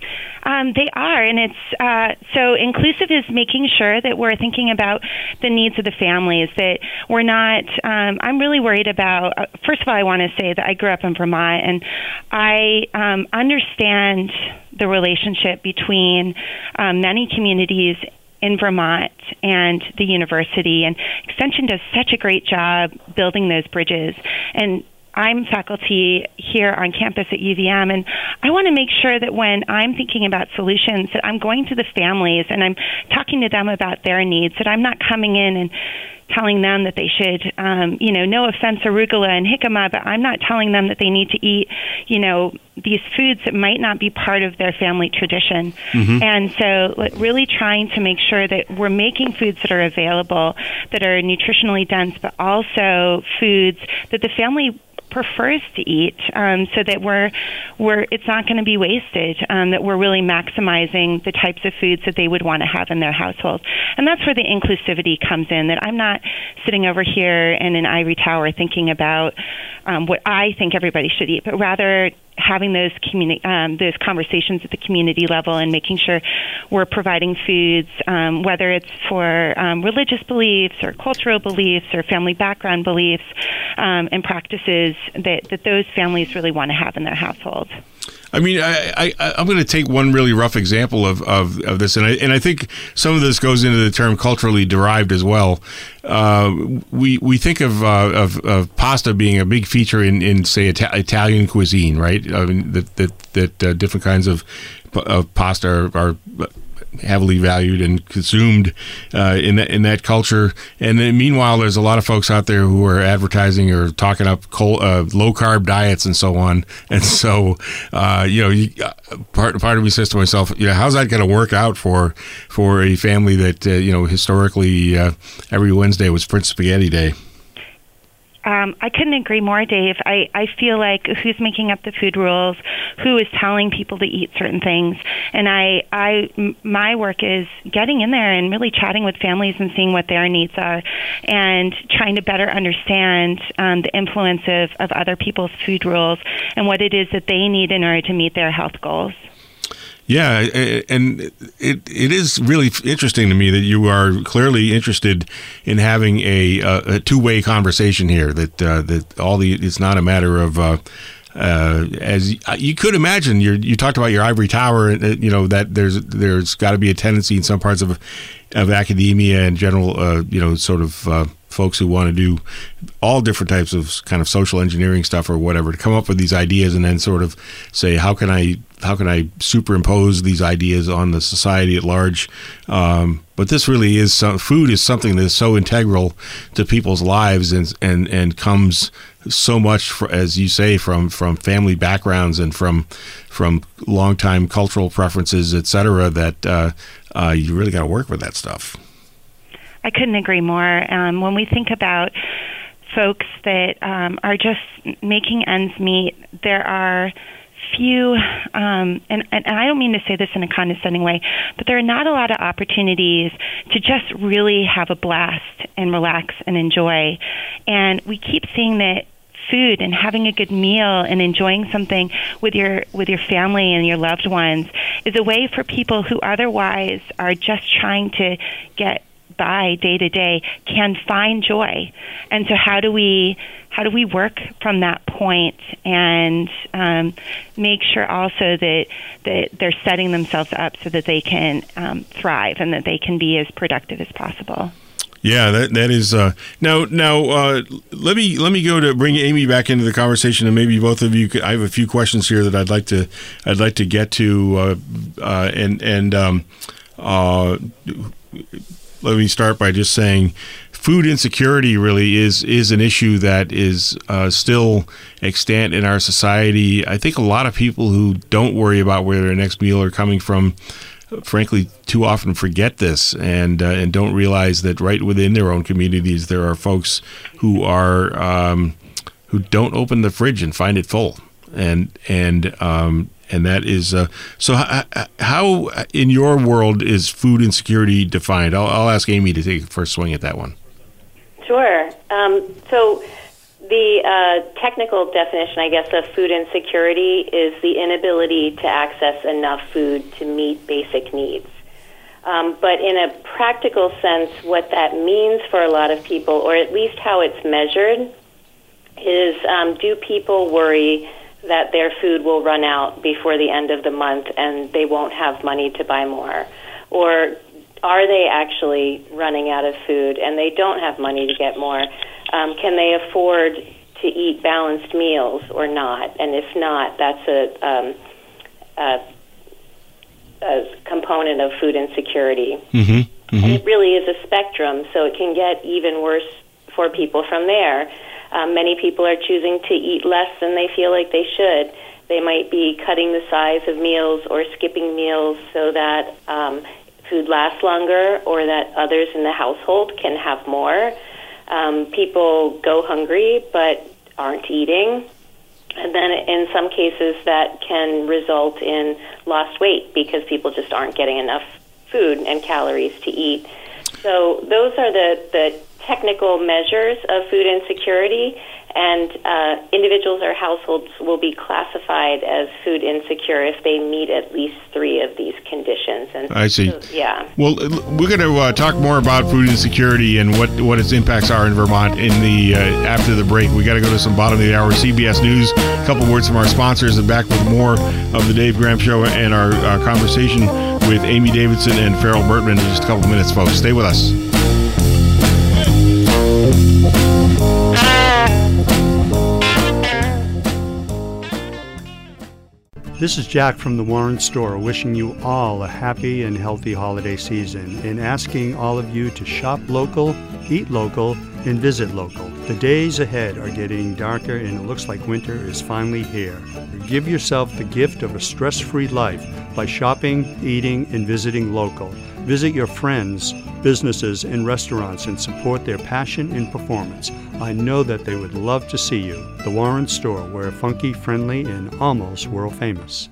Um, they are, and it's uh, so inclusive is making sure that we're thinking about the needs of the families, that we're not, um, I'm really worried about, uh, first of all, I want to say that I grew up in Vermont, and I um, understand the relationship between um, many communities in Vermont and the university, and Extension does such a great job building those bridges. And I'm faculty here on campus at U V M, and I want to make sure that when I'm thinking about solutions, that I'm going to the families and I'm talking to them about their needs, that I'm not coming in and telling them that they should, um, you know, no offense, arugula and jicama, but I'm not telling them that they need to eat, you know, these foods that might not be part of their family tradition. Mm-hmm. And so like, really trying to make sure that we're making foods that are available, that are nutritionally dense, but also foods that the family prefers to eat, um, so that we're we're it's not going to be wasted, um, that we're really maximizing the types of foods that they would want to have in their household. And that's where the inclusivity comes in, that I'm not sitting over here in an ivory tower thinking about um, what I think everybody should eat, but rather having those communi- um, those conversations at the community level and making sure we're providing foods, um, whether it's for um, religious beliefs or cultural beliefs or family background beliefs um, and practices that, that those families really want to have in their household. I mean, I, I, I'm going to take one really rough example of, of, of this, and I and I think some of this goes into the term culturally derived as well. Uh, we we think of, uh, of of pasta being a big feature in, in say Ita- Italian cuisine, right? I mean, that that that uh, different kinds of of pasta are, are heavily valued and consumed uh, in that in that culture. And then meanwhile, there's a lot of folks out there who are advertising or talking up cold, uh, low carb diets and so on. And so, uh, you know, you, part part of me says to myself, you know, how's that going to work out for for a family that uh, you know historically uh, every Wednesday was Prince Spaghetti Day? Um, I couldn't agree more, Dave. I, I feel like who's making up the food rules, who is telling people to eat certain things, and I, I, m- my work is getting in there and really chatting with families and seeing what their needs are, and trying to better understand um, the influence of, of other people's food rules and what it is that they need in order to meet their health goals. Yeah, and it it is really interesting to me that you are clearly interested in having a, a two way conversation here. That uh, that all the it's not a matter of uh, uh, as you could imagine. You you talked about your ivory tower. You know that there's there's got to be a tendency in some parts of of academia and general uh, you know sort of. Uh, folks who want to do all different types of kind of social engineering stuff or whatever to come up with these ideas and then sort of say, how can I how can I superimpose these ideas on the society at large? Um, but this really is some, food is something that is so integral to people's lives and and and comes so much, for, as you say, from from family backgrounds and from from longtime cultural preferences, et cetera, that uh, uh, you really got to work with that stuff. I couldn't agree more. Um, when we think about folks that um, are just making ends meet, there are few, um, and, and I don't mean to say this in a condescending way, but there are not a lot of opportunities to just really have a blast and relax and enjoy. And we keep seeing that food and having a good meal and enjoying something with your with your family and your loved ones is a way for people who otherwise are just trying to get by day to day can find joy. And so how do we how do we work from that point and um, make sure also that that they're setting themselves up so that they can um, thrive and that they can be as productive as possible? Yeah, that that is uh, now. Now uh, let me let me go to bring Amy back into the conversation, and maybe both of you. Could, I have a few questions here that I'd like to I'd like to get to, uh, uh, and and um, uh, let me start by just saying, food insecurity really is is an issue that is uh, still extant in our society. I think a lot of people who don't worry about where their next meal are coming from, frankly, too often forget this and uh, and don't realize that right within their own communities there are folks who are um, who don't open the fridge and find it full, and and um, and that is uh, so. How, how in your world is food insecurity defined? I'll, I'll ask Amy to take a first swing at that one. Sure. Um, so. The uh, technical definition, I guess, of food insecurity is the inability to access enough food to meet basic needs. Um, but in a practical sense, what that means for a lot of people, or at least how it's measured, is um, do people worry that their food will run out before the end of the month and they won't have money to buy more? Or are they actually running out of food and they don't have money to get more? Um, can they afford to eat balanced meals or not? And if not, that's a, um, a, a component of food insecurity. Mm-hmm. Mm-hmm. And it really is a spectrum, so it can get even worse for people from there. Um, many people are choosing to eat less than they feel like they should. They might be cutting the size of meals or skipping meals so that um, food lasts longer or that others in the household can have more. Um, people go hungry but aren't eating. And then in some cases that can result in lost weight because people just aren't getting enough food and calories to eat. So those are the, the technical measures of food insecurity, and uh, individuals or households will be classified as food insecure if they meet at least three of these conditions. And I see. So, yeah. Well, we're going to uh, talk more about food insecurity and what, what its impacts are in Vermont in the uh, after the break. We got to go to some bottom of the hour C B S News. A couple words from our sponsors, and back with more of the Dave Graham Show and our uh, conversation with Amy Davidson and Farrell Bertman in just a couple minutes, folks. Stay with us. This is Jack from the Warren Store, wishing you all a happy and healthy holiday season and asking all of you to shop local, eat local, and visit local. The days ahead are getting darker and it looks like winter is finally here. Give yourself the gift of a stress-free life by shopping, eating, and visiting local. Visit your friends, businesses, and restaurants and support their passion and performance. I know that they would love to see you. The Warren Store, where funky, friendly, and almost world famous.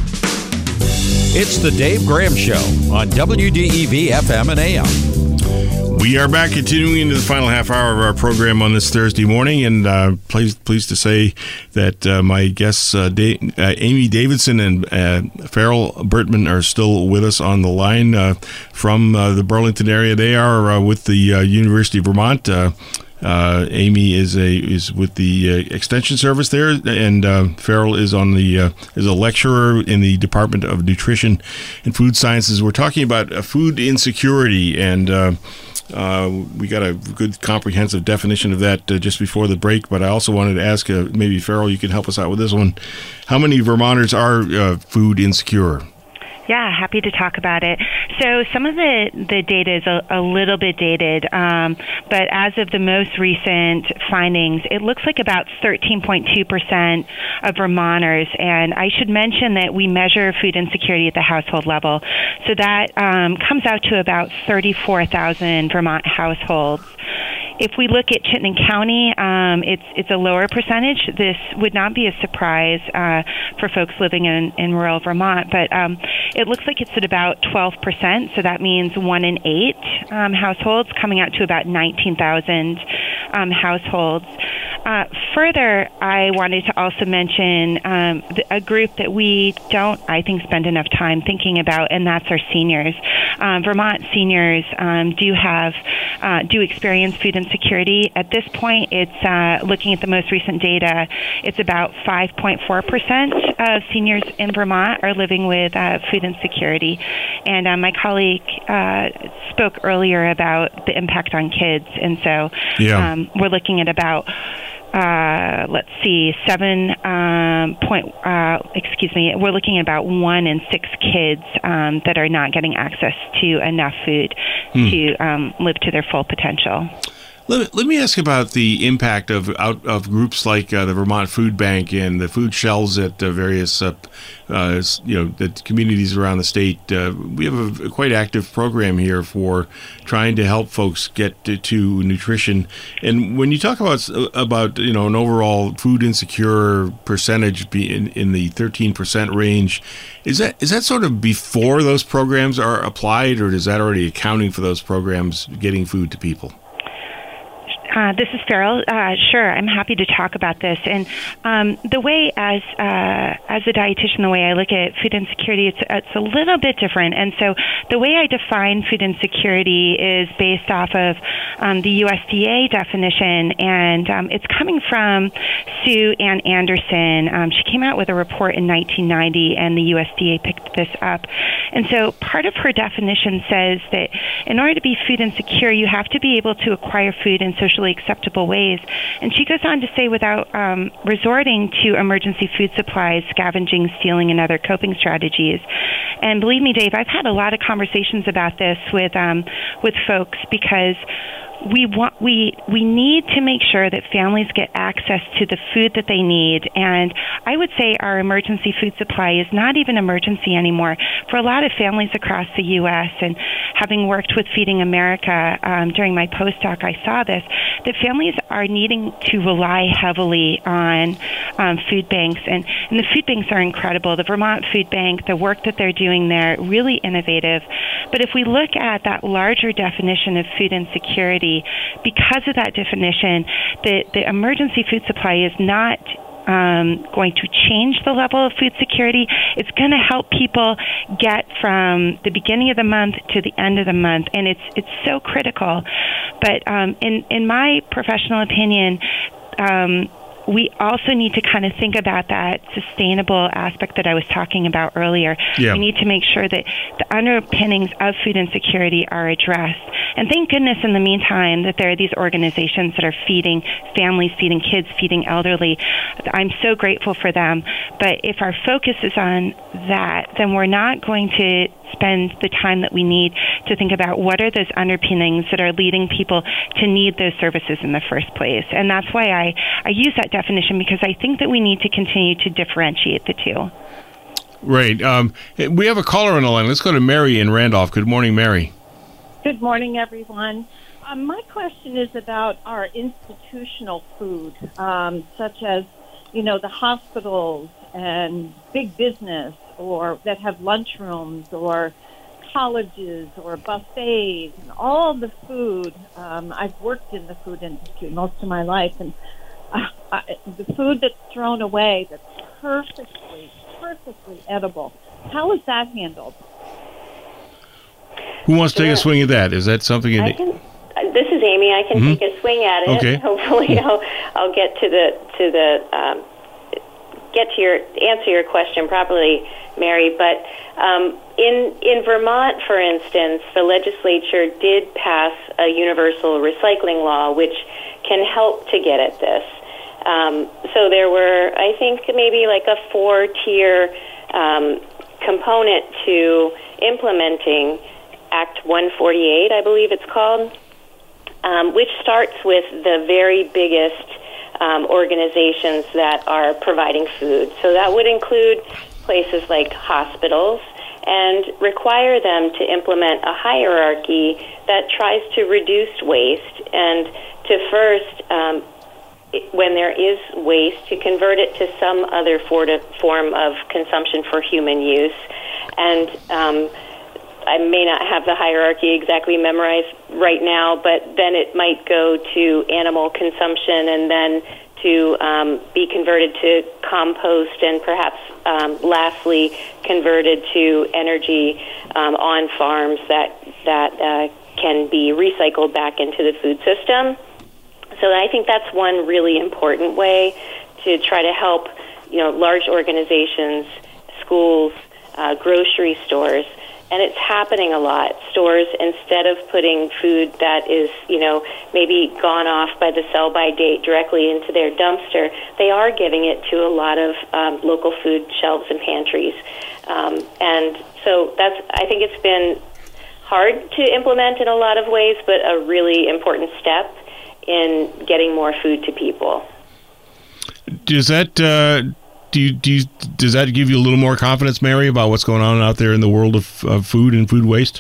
It's the Dave Graham Show on W D E V F M and A M. We are back, continuing into the final half hour of our program on this Thursday morning, and uh, pleased pleased to say that uh, my guests, uh, da- uh, Amy Davidson and uh, Farrell Bertman, are still with us on the line uh, from uh, the Burlington area. They are uh, with the uh, University of Vermont. Uh, uh, Amy is a is with the uh, Extension Service there, and uh, Farrell is on the uh, is a lecturer in the Department of Nutrition and Food Sciences. We're talking about uh, food insecurity, and uh, Uh, we got a good comprehensive definition of that uh, just before the break, but I also wanted to ask, uh, maybe Farrell, you can help us out with this one. How many Vermonters are uh, food insecure? Yeah, happy to talk about it. So some of the, the data is a, a little bit dated, um, but as of the most recent findings, it looks like about thirteen point two percent of Vermonters, and I should mention that we measure food insecurity at the household level. So that um, comes out to about thirty-four thousand Vermont households. If we look at Chittenden County, um, it's it's a lower percentage. This would not be a surprise uh, for folks living in, in rural Vermont, but um, it looks like it's at about twelve percent, so that means one in eight um, households, coming out to about nineteen thousand um, households. Uh, further, I wanted to also mention um, the, a group that we don't, I think, spend enough time thinking about, and that's our seniors. Um, Vermont seniors um, do have, uh, do experience food insecurity. At this point, it's uh, looking at the most recent data, it's about five point four percent of seniors in Vermont are living with uh, food insecurity. And uh, my colleague uh, spoke earlier about the impact on kids, and so yeah. um, we're looking at about Uh, let's see, seven um, point, uh, excuse me, we're looking at about one in six kids um, that are not getting access to enough food hmm. to um, live to their full potential. Let, let me ask about the impact of out of groups like uh, the Vermont Food Bank and the food shelves at uh, various, uh, uh, you know, the communities around the state. Uh, we have a, a quite active program here for trying to help folks get to, to nutrition. And when you talk about about you know an overall food insecure percentage be in, in the thirteen percent range, is that is that sort of before those programs are applied, or is that already accounting for those programs getting food to people? Uh, this is Farrell. Uh, sure, I'm happy to talk about this. And um, the way, as uh, as a dietitian, the way I look at food insecurity, it's it's a little bit different. And so the way I define food insecurity is based off of um, the U S D A definition, and um, it's coming from Sue Ann Anderson. Um, she came out with a report in nineteen ninety, and the U S D A picked this up. And so part of her definition says that in order to be food insecure, you have to be able to acquire food in socially acceptable ways. And she goes on to say without um, resorting to emergency food supplies, scavenging, stealing, and other coping strategies. And believe me, Dave, I've had a lot of conversations about this with um, with folks because we want we we need to make sure that families get access to the food that they need. And I would say our emergency food supply is not even emergency anymore for a lot of families across the U S And having worked with Feeding America um, during my postdoc, I saw this, that families are needing to rely heavily on um, food banks. And, and the food banks are incredible. The Vermont Food Bank, the work that they're doing there, really innovative. But if we look at that larger definition of food insecurity, because of that definition, the, the emergency food supply is not um, going to change the level of food security. It's going to help people get from the beginning of the month to the end of the month, and it's it's so critical. But um, in in my professional opinion, um, we also need to kind of think about that sustainable aspect that I was talking about earlier. Yeah. We need to make sure that the underpinnings of food insecurity are addressed. And thank goodness in the meantime that there are these organizations that are feeding families, feeding kids, feeding elderly. I'm so grateful for them. But if our focus is on that, then we're not going to spend the time that we need to think about what are those underpinnings that are leading people to need those services in the first place. And that's why I, I use that definition, because I think that we need to continue to differentiate the two. Right. Um, we have a caller on the line. Let's go to Mary in Randolph. Good morning, Mary. Good morning, everyone. Um, my question is about our institutional food, um, such as, you know, the hospitals and big business, or that have lunchrooms, or colleges, or buffets, and all the food. Um, I've worked in the food industry most of my life, and uh, I, the food that's thrown away that's perfectly, perfectly edible. How is that handled? Who wants to take a swing at that? Is that something you I need? can, uh, this is Amy. I can mm-hmm. take a swing at it. Okay. Hopefully, I'll, I'll get to the to the um, get to your answer your question properly, Mary. But um, in in Vermont, for instance, the legislature did pass a universal recycling law, which can help to get at this. Um, so there were, I think, maybe like a four-tier um, component to implementing Act one forty-eight, I believe it's called, um, which starts with the very biggest um, organizations that are providing food. So that would include places like hospitals, and require them to implement a hierarchy that tries to reduce waste, and to first, um, when there is waste, to convert it to some other form of consumption for human use. And um, I may not have the hierarchy exactly memorized right now, but then it might go to animal consumption, and then to um, be converted to compost and perhaps um, lastly converted to energy um, on farms that that uh, can be recycled back into the food system. So I think that's one really important way to try to help, you know, large organizations, schools, uh, grocery stores. And it's happening a lot. Stores, instead of putting food that is, you know, maybe gone off by the sell-by date directly into their dumpster, they are giving it to a lot of um, local food shelves and pantries. Um, and so that's, I think it's been hard to implement in a lot of ways, but a really important step in getting more food to people. Does that... Uh Do you, do you, does that give you a little more confidence, Mary, about what's going on out there in the world of, of food and food waste?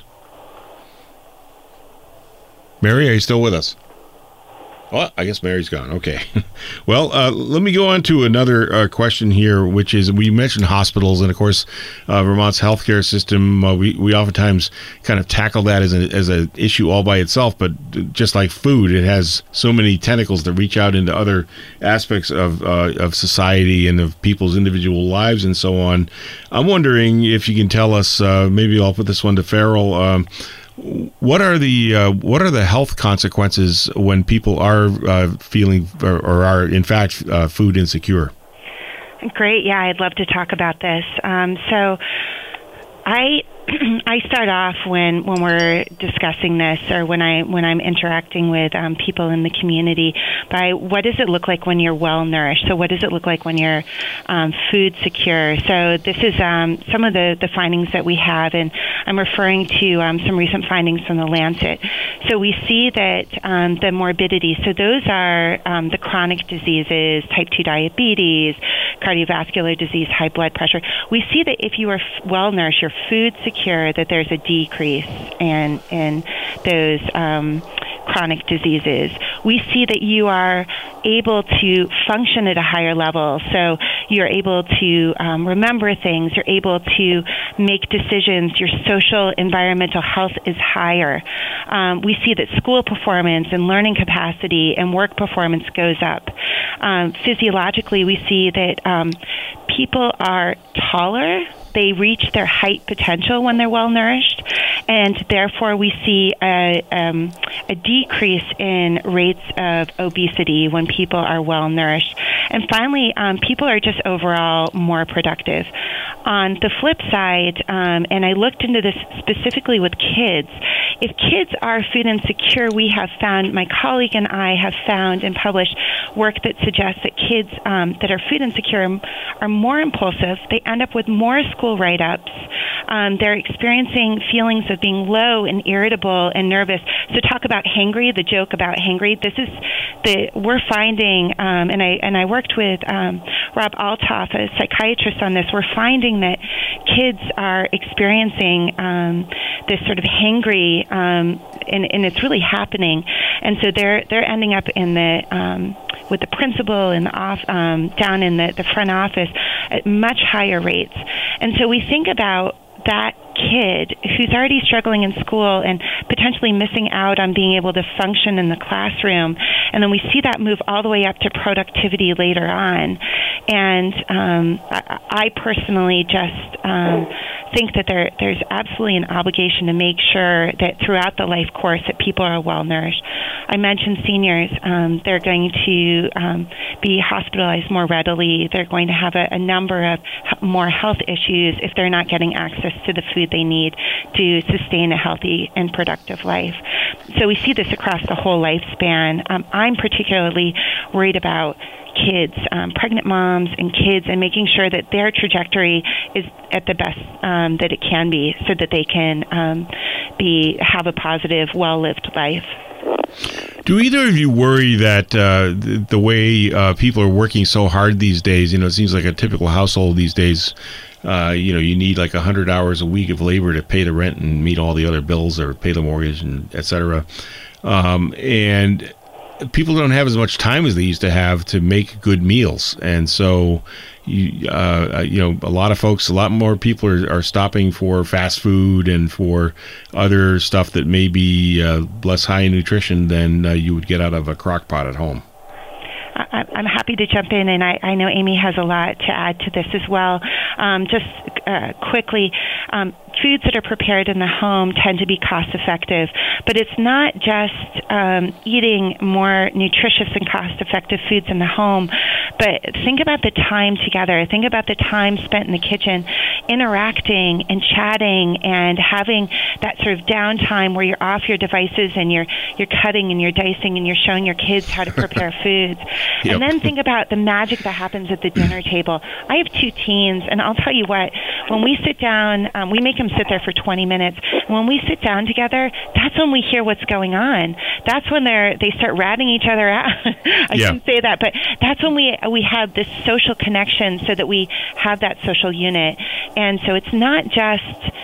Mary, are you still with us? Well, I guess Mary's gone. Okay. Well, uh, let me go on to another uh, question here, which is, we mentioned hospitals, and of course, uh, Vermont's healthcare system. Uh, we we oftentimes kind of tackle that as a as an issue all by itself, but just like food, it has so many tentacles that reach out into other aspects of uh, of society and of people's individual lives and so on. I'm wondering if you can tell us. Uh, maybe I'll put this one to Farrell. Um, What are the uh, what are the health consequences when people are uh, feeling or, or are in fact uh, food insecure? Great, yeah, I'd love to talk about this. Um, so, I I start off when, when we're discussing this, or when I when I'm interacting with um, people in the community, by what does it look like when you're well nourished? So what does it look like when you're um, food secure? So this is um, some of the, the findings that we have, and I'm referring to um, some recent findings from the Lancet. So we see that um, the morbidity, so those are um, the chronic diseases, type two diabetes, cardiovascular disease, high blood pressure. We see that if you are f- well nourished, you're food secure, that there's a decrease in in those um, chronic diseases. We see that you are able to function at a higher level. So you're able to um, remember things. You're able to make decisions. Your social, environmental health is higher. Um, we see that school performance and learning capacity and work performance goes up. Um, physiologically, we see that um, people are taller. They reach their height potential when they're well nourished, and therefore we see a, um, a decrease in rates of obesity when people are well nourished. And finally, um, people are just overall more productive. On the flip side, um, and I looked into this specifically with kids, if kids are food insecure, we have found, my colleague and I have found and published work that suggests that kids um, that are food insecure are more impulsive. They end up with more school write-ups. Um, they're experiencing feelings of being low and irritable and nervous. So talk about hangry, the joke about hangry. This is the, we're finding, um, and I and I worked with um, Rob Altoff, a psychiatrist, on this. We're finding that kids are experiencing um, this sort of hangry, um, and, and it's really happening. And so they're they're ending up in the um, with the principal and the off um, down in the, the front office at much higher rates. And so we think about that kid who's already struggling in school and potentially missing out on being able to function in the classroom, and then we see that move all the way up to productivity later on. And um, I, I personally just um, think that there there's absolutely an obligation to make sure that throughout the life course that people are well nourished. I mentioned seniors. Um, they're going to um, be hospitalized more readily. They're going to have a, a number of more health issues if they're not getting access to the food they need to sustain a healthy and productive life. So we see this across the whole lifespan. Um, I'm particularly worried about kids, um, pregnant moms and kids, and making sure that their trajectory is at the best um, that it can be, so that they can um, be have a positive, well-lived life. Do either of you worry that uh, the, the way uh, people are working so hard these days, you know, it seems like a typical household these days, uh, you know, you need like one hundred hours a week of labor to pay the rent and meet all the other bills or pay the mortgage and et cetera. Um, and people don't have as much time as they used to have to make good meals. And so, you, uh, you know, a lot of folks, a lot more people are, are stopping for fast food and for other stuff that may be uh, less high in nutrition than uh, you would get out of a crock pot at home. I, I'm happy to jump in, and I, I know Amy has a lot to add to this as well. Um, just uh, quickly, um, foods that are prepared in the home tend to be cost effective, but it's not just um, eating more nutritious and cost effective foods in the home, but think about the time together. Think about the time spent in the kitchen interacting and chatting and having that sort of downtime where you're off your devices and you're you're cutting and you're dicing and you're showing your kids how to prepare foods. Yep. And then think about the magic that happens at the dinner table. I have two teens, and I'll tell you what, when we sit down, um, we make them sit there for twenty minutes. When we sit down together, that's when we hear what's going on. That's when they're they start ratting each other out. I yeah. shouldn't say that, but that's when we we have this social connection so that we have that social unit. And so it's not just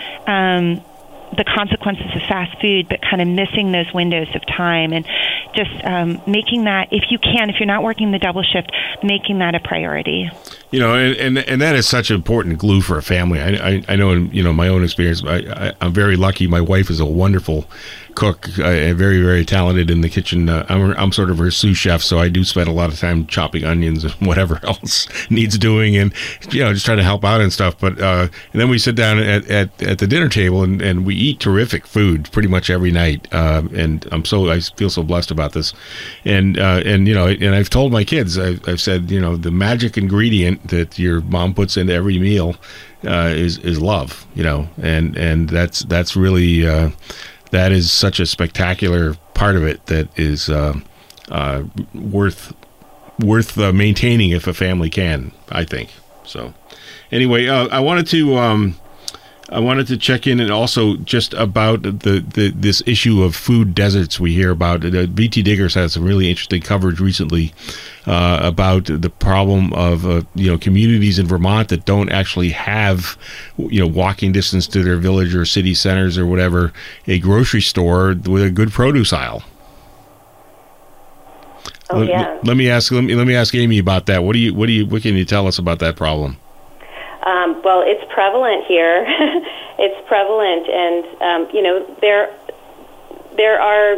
um, the consequences of fast food, but kind of missing those windows of time and just um, making that, if you can, if you're not working the double shift, making that a priority. You know, and, and and that is such important glue for a family. I I, I know in you know my own experience. I, I I'm very lucky. My wife is a wonderful cook, uh, very very talented in the kitchen. Uh, I'm I'm sort of her sous chef, so I do spend a lot of time chopping onions and whatever else needs doing, and you know just trying to help out and stuff. But uh, and then we sit down at, at, at the dinner table and, and we eat terrific food pretty much every night. Uh, and I'm so I feel so blessed about this. And uh, and you know and I've told my kids I've, I've said you know the magic ingredient that your mom puts into every meal uh, is is love, you know, and and that's that's really uh, that is such a spectacular part of it that is uh, uh, worth worth uh, maintaining if a family can, I think. So anyway, uh, I wanted to um, I wanted to check in and also just about the, the this issue of food deserts we hear about. The B T Diggers had some really interesting coverage recently uh, about the problem of uh, you know communities in Vermont that don't actually have you know walking distance to their village or city centers or whatever a grocery store with a good produce aisle. Oh let, yeah. Let me ask let me let me ask Amy about that. What do you what do you what can you tell us about that problem? Um, well, it's prevalent here. It's prevalent, and um, you know there there are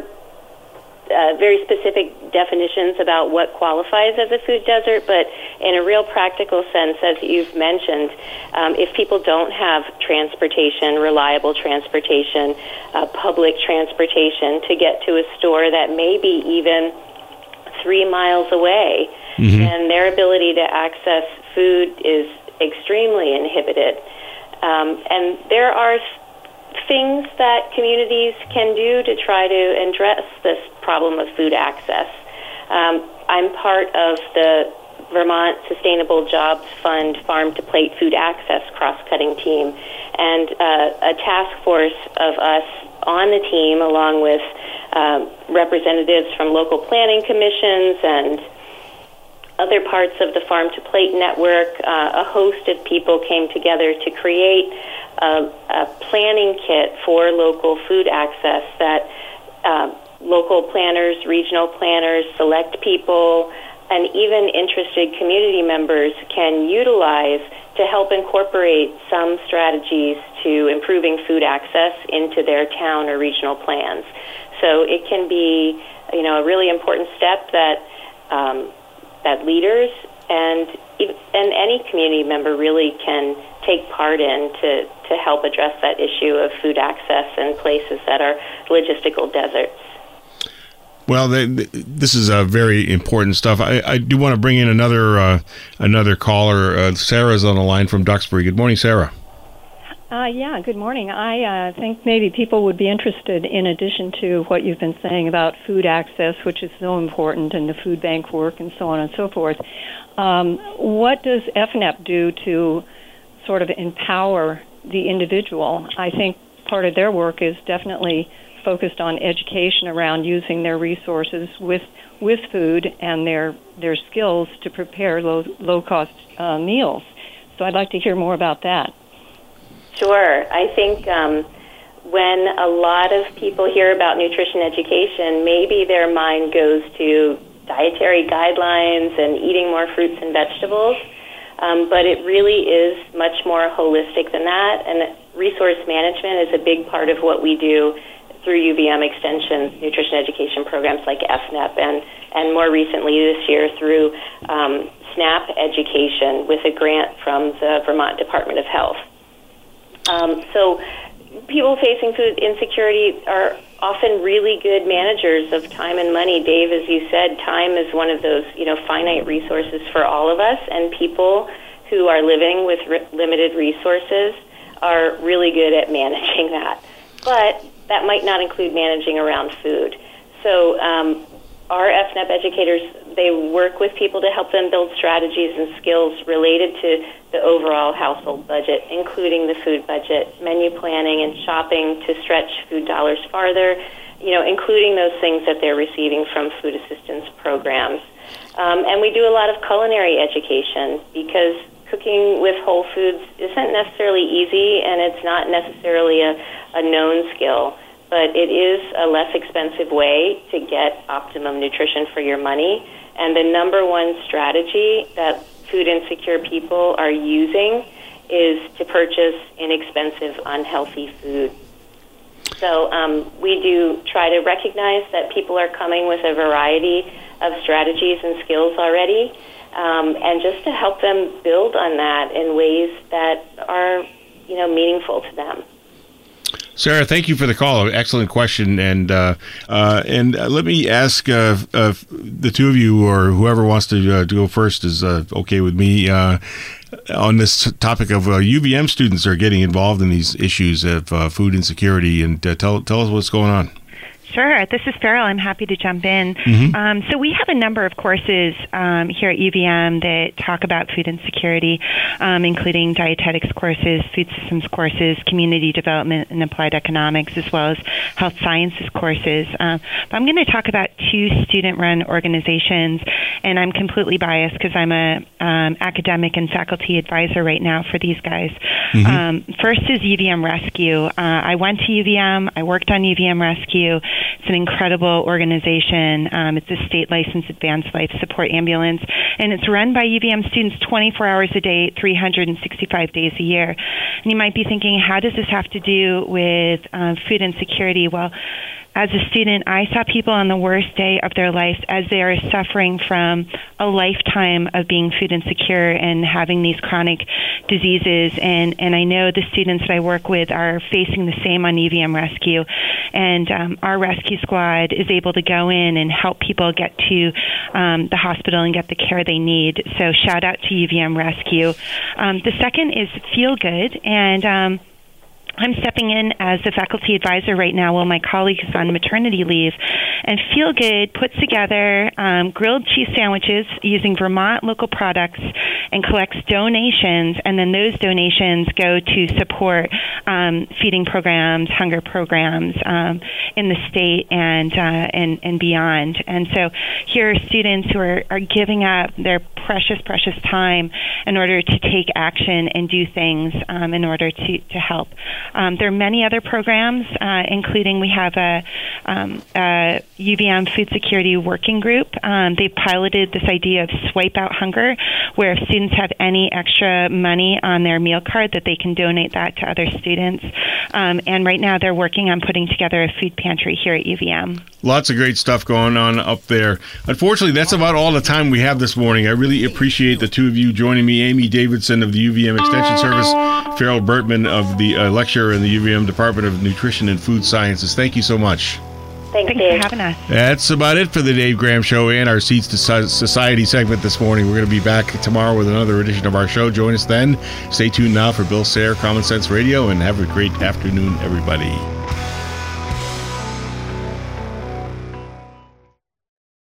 uh, very specific definitions about what qualifies as a food desert. But in a real practical sense, as you've mentioned, um, if people don't have transportation, reliable transportation, uh, public transportation to get to a store that may be even three miles away, mm-hmm. and their ability to access food is extremely inhibited. Um, and there are things that communities can do to try to address this problem of food access. Um, I'm part of the Vermont Sustainable Jobs Fund Farm to Plate Food Access cross-cutting team, and uh, a task force of us on the team, along with um, representatives from local planning commissions and other parts of the Farm to Plate network, uh, a host of people came together to create a, a planning kit for local food access that uh, local planners, regional planners, select people, and even interested community members can utilize to help incorporate some strategies to improving food access into their town or regional plans. So it can be, you know, a really important step that um, that leaders and and any community member really can take part in to, to help address that issue of food access in places that are logistical deserts. Well, they, they, this is uh, very important stuff. I, I do want to bring in another uh, another caller. Uh, Sarah's on the line from Duxbury. Good morning, Sarah. Uh, yeah, good morning. I uh, think maybe people would be interested, in addition to what you've been saying about food access, which is so important, and the food bank work and so on and so forth. Um, what does F N E P do to sort of empower the individual? I think part of their work is definitely focused on education around using their resources with with food and their their skills to prepare low low cost uh, meals. So I'd like to hear more about that. Sure. I think um, when a lot of people hear about nutrition education, maybe their mind goes to dietary guidelines and eating more fruits and vegetables, um, but it really is much more holistic than that, and resource management is a big part of what we do through U V M Extension's nutrition education programs like F N E P, and, and more recently this year through um, SNAP Education with a grant from the Vermont Department of Health. Um, so people facing food insecurity are often really good managers of time and money. Dave, as you said, time is one of those, you know, finite resources for all of us, and people who are living with r- limited resources are really good at managing that. But that might not include managing around food. So um, our F N E P educators, they work with people to help them build strategies and skills related to the overall household budget, including the food budget, menu planning and shopping to stretch food dollars farther, you know, including those things that they're receiving from food assistance programs. Um, and we do a lot of culinary education because cooking with whole foods isn't necessarily easy, and it's not necessarily a, a known skill, but it is a less expensive way to get optimum nutrition for your money. And the number one strategy that food insecure people are using is to purchase inexpensive, unhealthy food. So um, we do try to recognize that people are coming with a variety of strategies and skills already, um, and just to help them build on that in ways that are, you know, meaningful to them. Sarah, thank you for the call. Excellent question, and uh, uh, and uh, let me ask uh, uh, the two of you, or whoever wants to, uh, to go first, is uh, okay with me uh, on this topic of uh, U V M students are getting involved in these issues of uh, food insecurity, and uh, tell tell us what's going on. Sure. This is Farrell. I'm happy to jump in. Mm-hmm. Um, so we have a number of courses um, here at U V M that talk about food insecurity, um, including dietetics courses, food systems courses, community development and applied economics, as well as health sciences courses. Um, but I'm going to talk about two student-run organizations, and I'm completely biased because I'm a um, academic and faculty advisor right now for these guys. Mm-hmm. Um, first is U V M Rescue. Uh, I went to U V M. I worked on U V M Rescue. It's an incredible organization. Um, it's a state-licensed advanced life support ambulance, and it's run by U V M students twenty-four hours a day, three hundred sixty-five days a year. And you might be thinking, how does this have to do with uh, food insecurity? Well, as a student, I saw people on the worst day of their life as they are suffering from a lifetime of being food insecure and having these chronic diseases. And, and I know the students that I work with are facing the same on U V M Rescue. And um, our rescue squad is able to go in and help people get to um, the hospital and get the care they need. So shout out to U V M Rescue. Um, the second is Feel Good. And um, I'm stepping in as a faculty advisor right now while my colleague is on maternity leave. And Feel Good puts together um, grilled cheese sandwiches using Vermont local products and collects donations, and then those donations go to support um, feeding programs, hunger programs um, in the state and, uh, and and beyond. And so here are students who are, are giving up their precious, precious time in order to take action and do things um, in order to, to help. Um, there are many other programs, uh, including we have a, um, a U V M Food Security Working Group. Um, they piloted this idea of Swipe Out Hunger, where if students have any extra money on their meal card, that they can donate that to other students. Um, and right now they're working on putting together a food pantry here at U V M. Lots of great stuff going on up there. Unfortunately, that's about all the time we have this morning. I really appreciate the two of you joining me, Amy Davidson of the U V M Extension Service, Farrell Bertman of the uh, lecturer in the U V M Department of Nutrition and Food Sciences. Thank you so much. Thanks, Thanks Dave. for having us. That's about it for the Dave Graham Show and our Seeds to Society segment this morning. We're going to be back tomorrow with another edition of our show. Join us then. Stay tuned now for Bill Sayre, Common Sense Radio, and have a great afternoon, everybody.